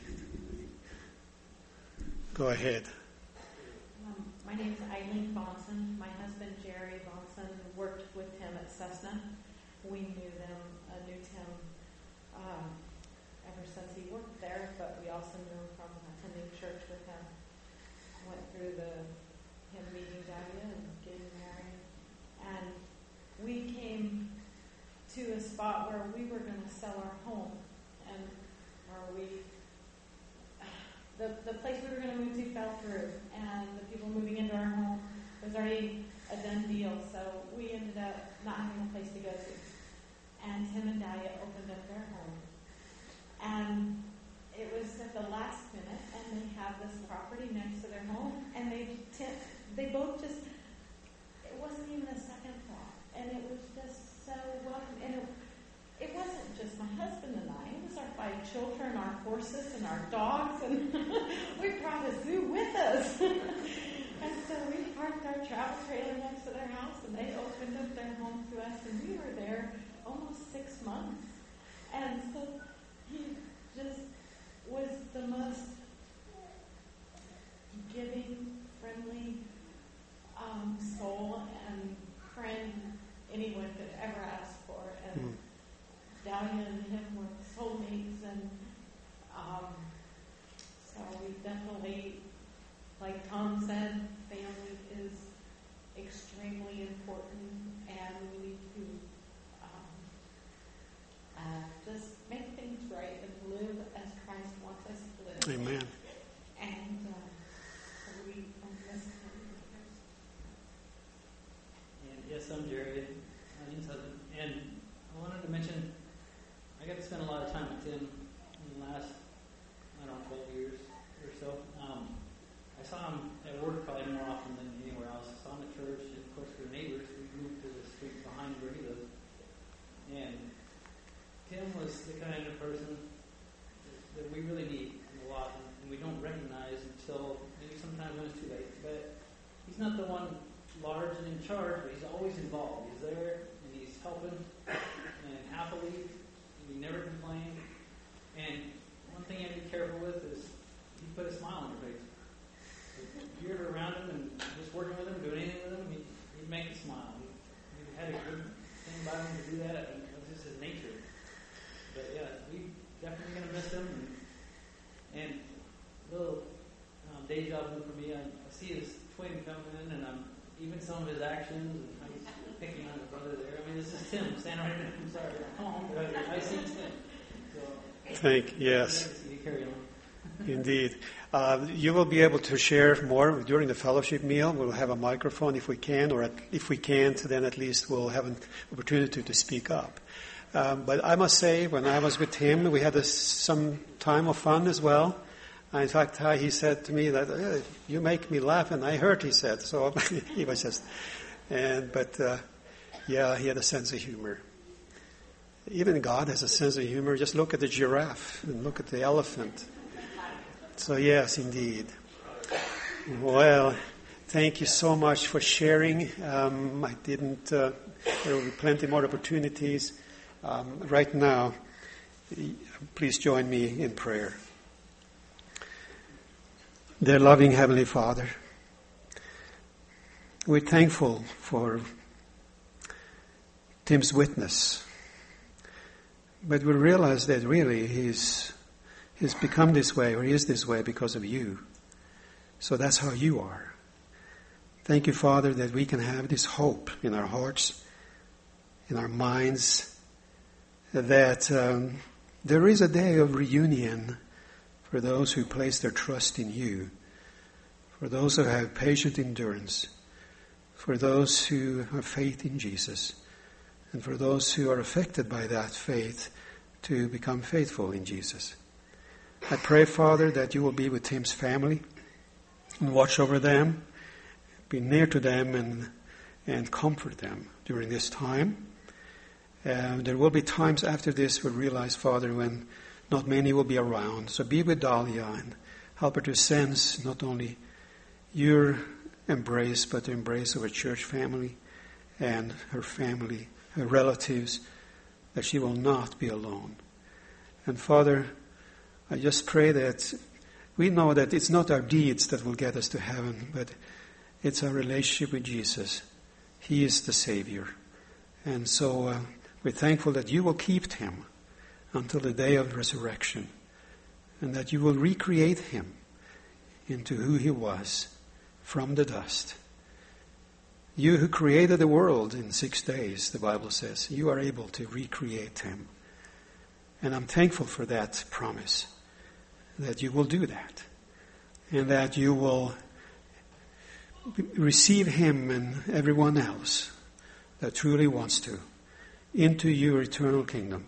Go ahead. Um, my name is Eileen Bonson. My husband Jerry Bonson worked with him at Cessna. We knew them, uh, knew Tim um, ever since he worked there, but we also knew him from attending church with him. I went through the him meeting Dahlia and getting married, and we came to a spot where we were going to sell our home, and where we the the place we were going to move to fell through, and the people moving into our home was already a done deal, so we ended up not having a place to go to. And Tim and Dahlia opened up their home, and it was at the last minute, and they have this property next to their home, and they t- they both just, it wasn't even a second thought, and it was just so welcome, and it, it wasn't just my husband and I, it was our five children, our horses, and our dogs, and we brought a zoo with us, and so we parked our travel trailer next to their house, and they opened up their home to us, and we were there almost six months, and so he just was the most giving, friendly um, soul and friend anyone could ever ask for. And mm. Dahlia and him were soulmates, and um, so we definitely, like Tom said, family is extremely important, and we need to um, uh, just make things right and live as Christ wants us to live. Amen. And uh, so we don't miss him. And yes, I'm Jerry, Eileen's husband. And I wanted to mention, I got to spend a lot of time with Tim in the last, I don't know, twelve years or so. Um, I saw him at work probably more often than anywhere else. I saw him at church, and of course we're neighbors. We moved to the street behind where he lived. And Tim was the kind of person that we really need a lot, and we don't recognize until maybe sometimes when it's too late. But he's not the one large and in charge, but he's always involved. He's there, and he's helping, and happily, and he never complained. And one thing you have to be careful with is he put a smile on your face. If you're ever around him and just working with him, doing anything with him, he, he'd make you smile. He, he had a good thing about him to do that, and it was just his nature. But yeah, we definitely going to miss him. And, and a little um, day job for me, I, I see his twin coming in, and I'm even some of his actions, and I was picking on his brother there. I mean, this is Tim standing right there. I'm sorry, I'm home, but I see Tim. So, Thank yes. You carry on. Indeed. Uh, you will be able to share more during the fellowship meal. We'll have a microphone if we can, or at, if we can't, then at least we'll have an opportunity to speak up. Um, but I must say, when I was with him, we had a, some time of fun as well. Uh, in fact, uh, he said to me that, eh, you make me laugh, and I heard he said. So he was just, and but uh, yeah, he had a sense of humor. Even God has a sense of humor. Just look at the giraffe and look at the elephant. So yes, indeed. Well, thank you so much for sharing. Um, I didn't, uh, there will be plenty more opportunities. Um, right now, please join me in prayer. Dear loving Heavenly Father, we're thankful for Tim's witness. But we realize that really he's, he's become this way, or he is this way because of you. So that's how you are. Thank you, Father, that we can have this hope in our hearts, in our minds, that um, there is a day of reunion for those who place their trust in you, for those who have patient endurance, for those who have faith in Jesus, and for those who are affected by that faith to become faithful in Jesus. I pray, Father, that you will be with Tim's family and watch over them, be near to them and and comfort them during this time. Uh, there will be times after this we'll realize, Father, when not many will be around. So be with Dahlia and help her to sense not only your embrace, but the embrace of her church family and her family, her relatives, that she will not be alone. And Father, I just pray that we know that it's not our deeds that will get us to heaven, but it's our relationship with Jesus. He is the Savior. And so uh, we're thankful that you will keep him until the day of resurrection, and that you will recreate him into who he was from the dust. You who created the world in six days, the Bible says, you are able to recreate him. And I'm thankful for that promise, that you will do that, and that you will receive him and everyone else that truly wants to into your eternal kingdom.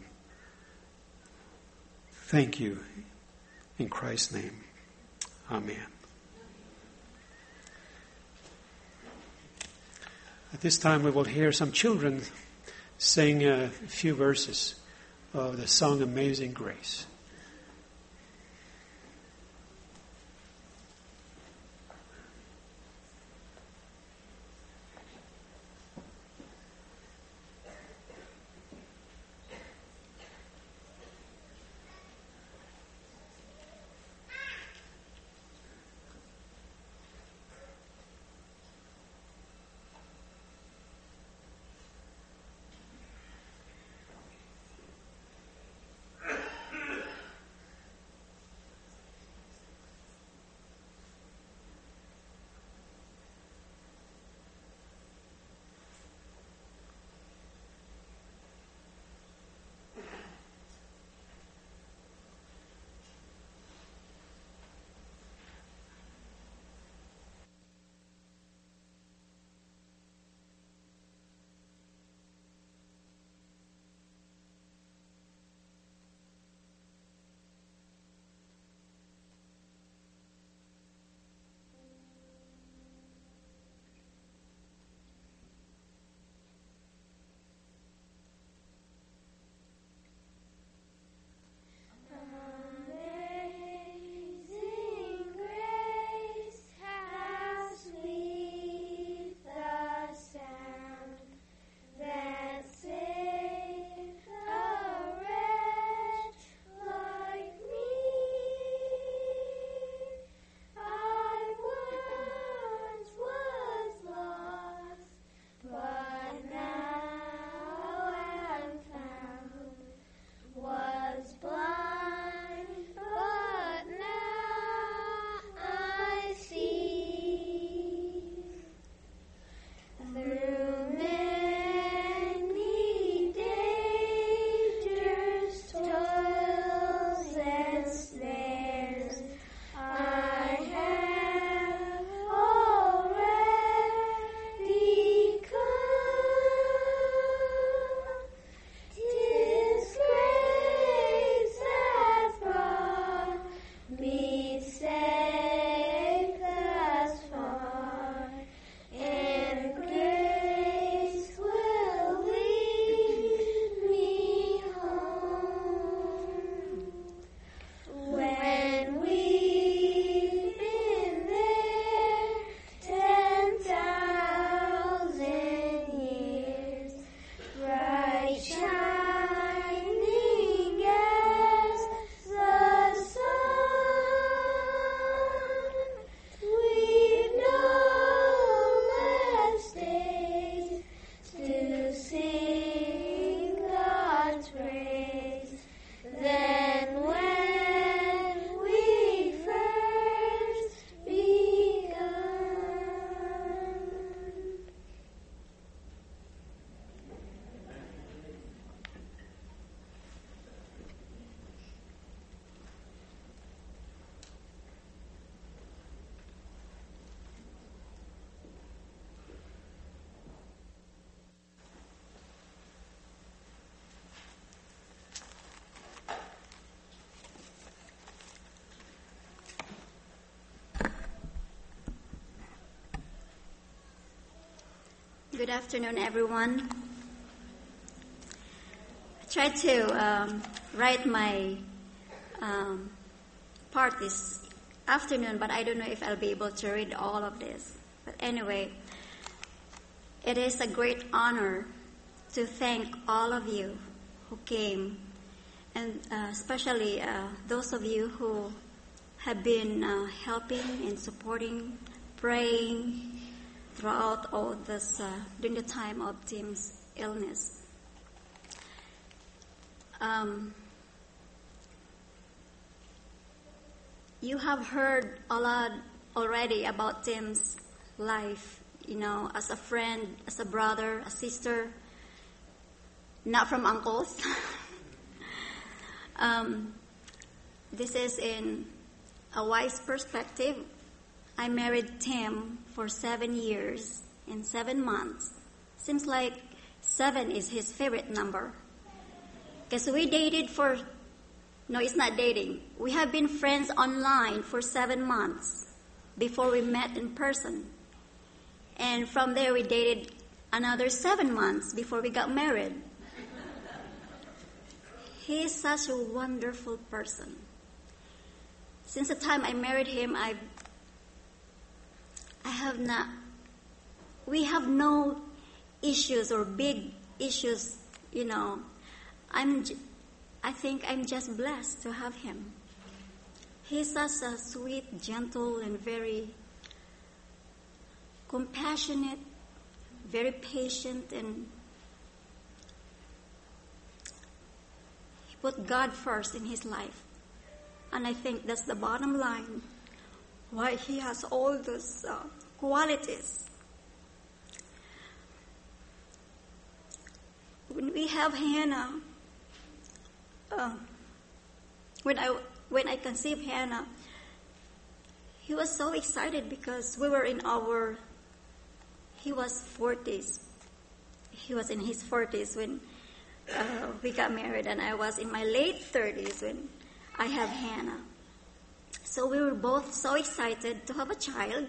Thank you. In Christ's name. Amen. At this time we will hear some children sing a few verses of the song Amazing Grace. Good afternoon, everyone. I tried to um, write my um, part this afternoon, but I don't know if I'll be able to read all of this. But anyway, it is a great honor to thank all of you who came, and uh, especially uh, those of you who have been uh, helping and supporting, praying throughout all this, uh, during the time of Tim's illness. Um, you have heard a lot already about Tim's life, you know, as a friend, as a brother, a sister, not from uncles. um, this is in a wise perspective. I married Tim for seven years and seven months. Seems like seven is his favorite number. Because we dated for, no, it's not dating. We have been friends online for seven months before we met in person. And from there we dated another seven months before we got married. He is such a wonderful person. Since the time I married him, I've I have not, we have no issues or big issues, you know. I'm, I think I'm just blessed to have him. He's such a sweet, gentle, and very compassionate, very patient, and he put God first in his life. And I think that's the bottom line, why he has all those uh, qualities. When we have Hannah, uh, when I when I conceived Hannah, he was so excited because we were in our, he was forties. He was in his forties when uh, we got married, and I was in my late thirties when I have Hannah. So we were both so excited to have a child.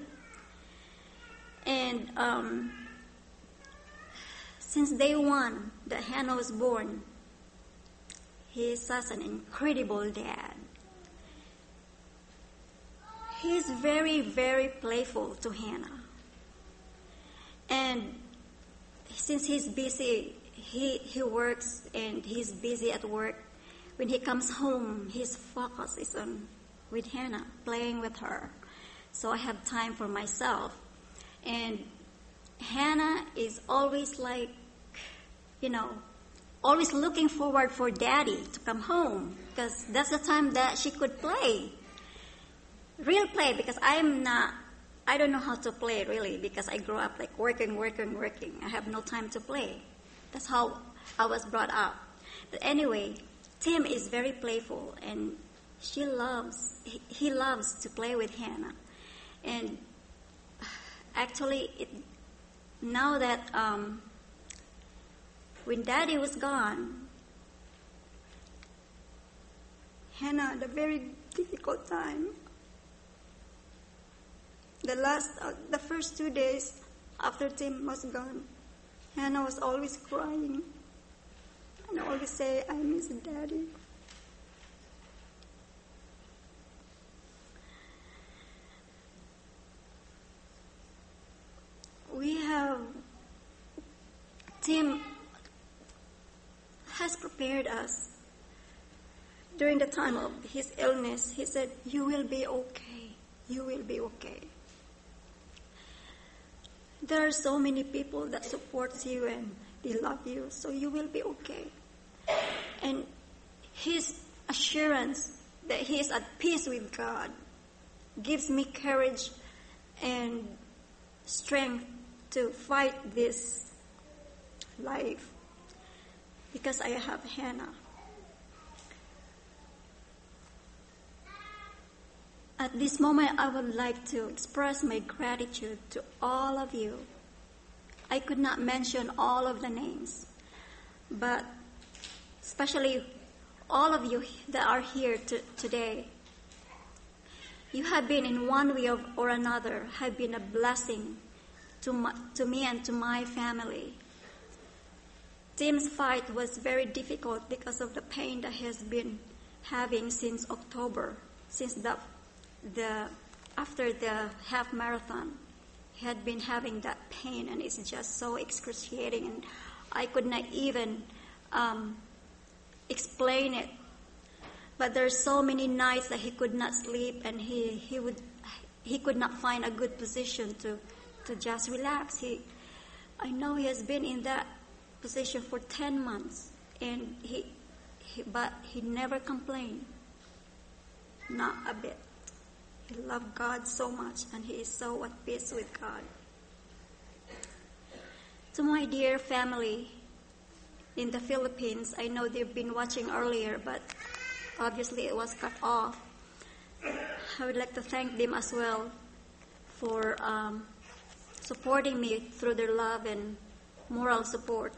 And um, since day one that Hannah was born, he is such an incredible dad. He is very, very playful to Hannah. And since he's busy, he, he works and he's busy at work. When he comes home, his focus is on with Hannah, playing with her. So I have time for myself. And Hannah is always like, you know, always looking forward for daddy to come home, because that's the time that she could play. Real play, because I'm not, I don't know how to play really, because I grew up like working, working, working. I have no time to play. That's how I was brought up. But anyway, Tim is very playful, and she loves, he, he loves to play with Hannah. And actually, it, now that um, when Daddy was gone, Hannah had a very difficult time. The last, uh, the first two days after Tim was gone, Hannah was always crying. And I always say, I miss Daddy. We have, Tim has prepared us. During the time of his illness, he said, you will be okay. You will be okay. There are so many people that support you and they love you, so you will be okay. And his assurance that he is at peace with God gives me courage and strength to fight this life, because I have Hannah. At this moment, I would like to express my gratitude to all of you. I could not mention all of the names, but especially all of you that are here to, today. You have been in one way or another, have been a blessing to, my, to me and to my family. Tim's fight was very difficult because of the pain that he has been having since October, since the, the after the half marathon. He had been having that pain, and it's just so excruciating, and I could not even um, explain it. But there's so many nights that he could not sleep, and he, he would he could not find a good position to, to just relax. He, I know he has been in that position for ten months, and he, he but he never complained, not a bit. He loved God so much, and he is so at peace with God. To my dear family in the Philippines, I know they've been watching earlier, but obviously it was cut off. I would like to thank them as well for um, supporting me through their love and moral support.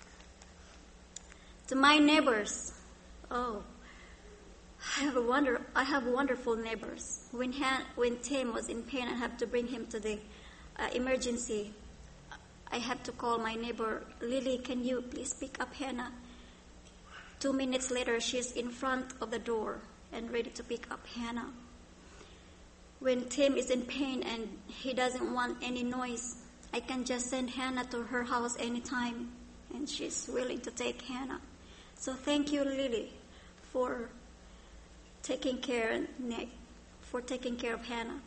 To my neighbors, oh, I have a wonder. I have wonderful neighbors. When Han, when Tim was in pain, I had to bring him to the uh, emergency. I had to call my neighbor, Lily, can you please pick up Hannah? Two minutes later, she's in front of the door and ready to pick up Hannah. When Tim is in pain and he doesn't want any noise, I can just send Hannah to her house anytime, and she's willing to take Hannah. So thank you, Lily, for taking care for taking care of Hannah.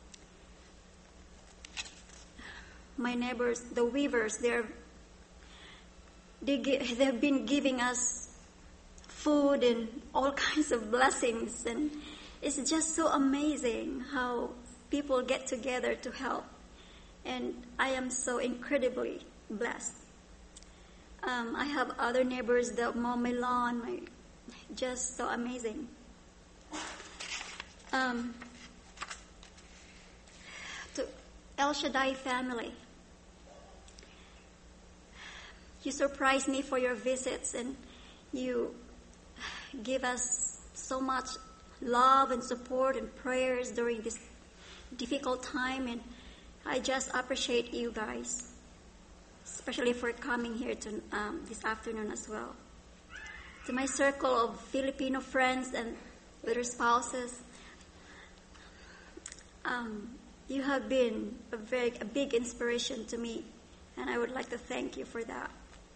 My neighbors, the weavers, they're they they've been giving us food and all kinds of blessings, and it's just so amazing how people get together to help, and I am so incredibly blessed. Um, I have other neighbors that mow my lawn, my, just so amazing. Um, to El Shaddai family, you surprise me for your visits, and you give us so much love and support and prayers during this difficult time, and I just appreciate you guys, especially for coming here to um, this afternoon as well. To my circle of Filipino friends and with their spouses, um, you have been a very a big inspiration to me, and I would like to thank you for that.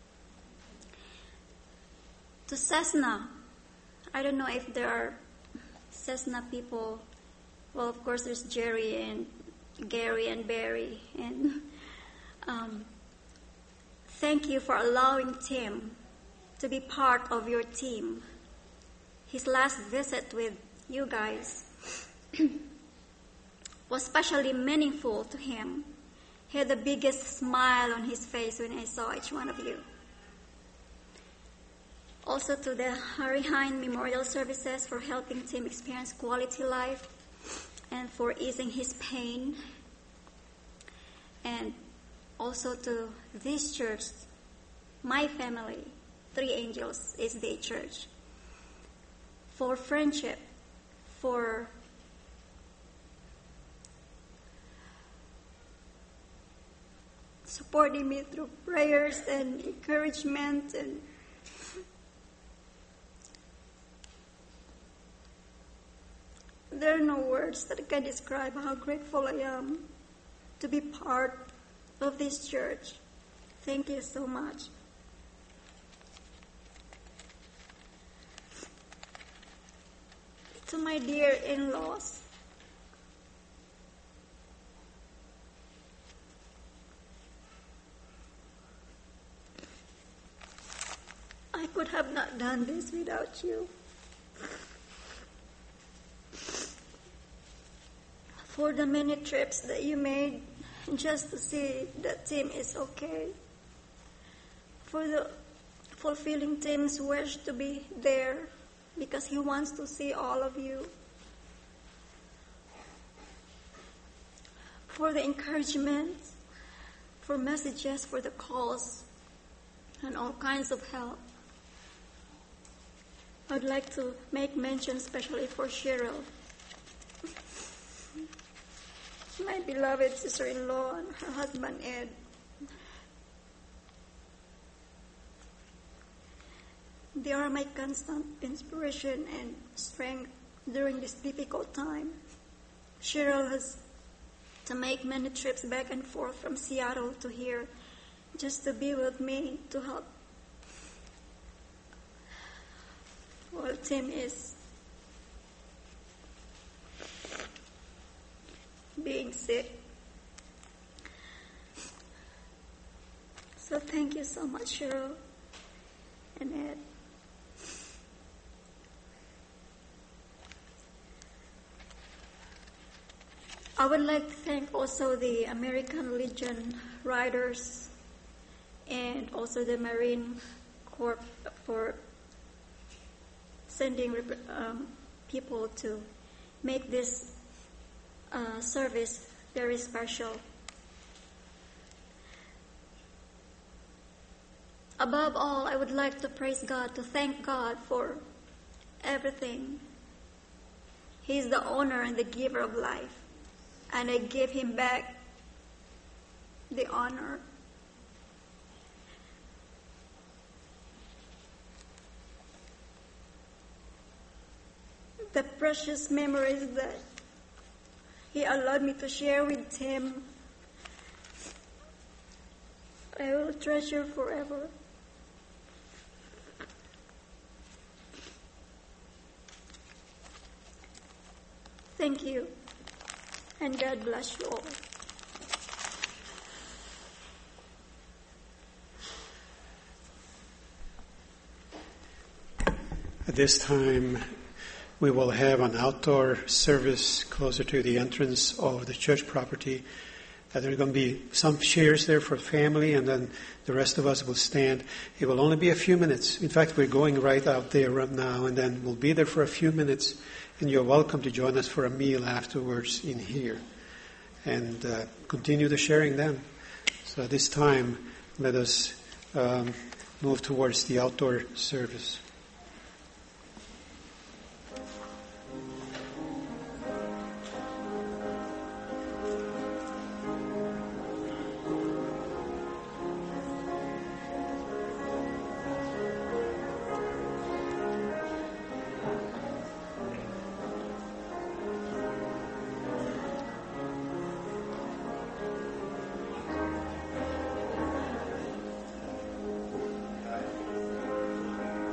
To Cessna, I don't know if there are Cessna people. Well, of course, there's Jerry and Gary and Barry, and um, thank you for allowing Tim to be part of your team. His last visit with you guys was especially meaningful to him. He had the biggest smile on his face when I saw each one of you. Also to the Harry Hine Memorial Services for helping Tim experience quality life and for easing his pain. And also to this church, my family, Three Angels is the church, for friendship, for supporting me through prayers and encouragement, and there are no words that can describe how grateful I am to be part of this church. Thank you so much. To my dear in-laws, I could have not done this without you. For the many trips that you made just to see that Tim is okay. For the fulfilling Tim's wish to be there because he wants to see all of you. For the encouragement, for messages, for the calls, and all kinds of help. I'd like to make mention especially for Cheryl, my beloved sister-in-law and her husband Ed. They are my constant inspiration and strength during this difficult time. Cheryl has to make many trips back and forth from Seattle to here just to be with me to help. While Tim is being sick. So thank you so much, Cheryl and Ed. I would like to thank also the American Legion Riders and also the Marine Corps for sending um, people to make this uh, service very special. Above all, I would like to praise God, to thank God for everything. He is the owner and the giver of life. And I give him back the honor. The precious memories that he allowed me to share with him, I will treasure forever. Thank you. And God bless you all. At this time, we will have an outdoor service closer to the entrance of the church property. Uh, there are going to be some chairs there for family, and then the rest of us will stand. It will only be a few minutes. In fact, we're going right out there right now, and then we'll be there for a few minutes. And you're welcome to join us for a meal afterwards in here and uh, continue the sharing then. So at this time, let us um, move towards the outdoor service.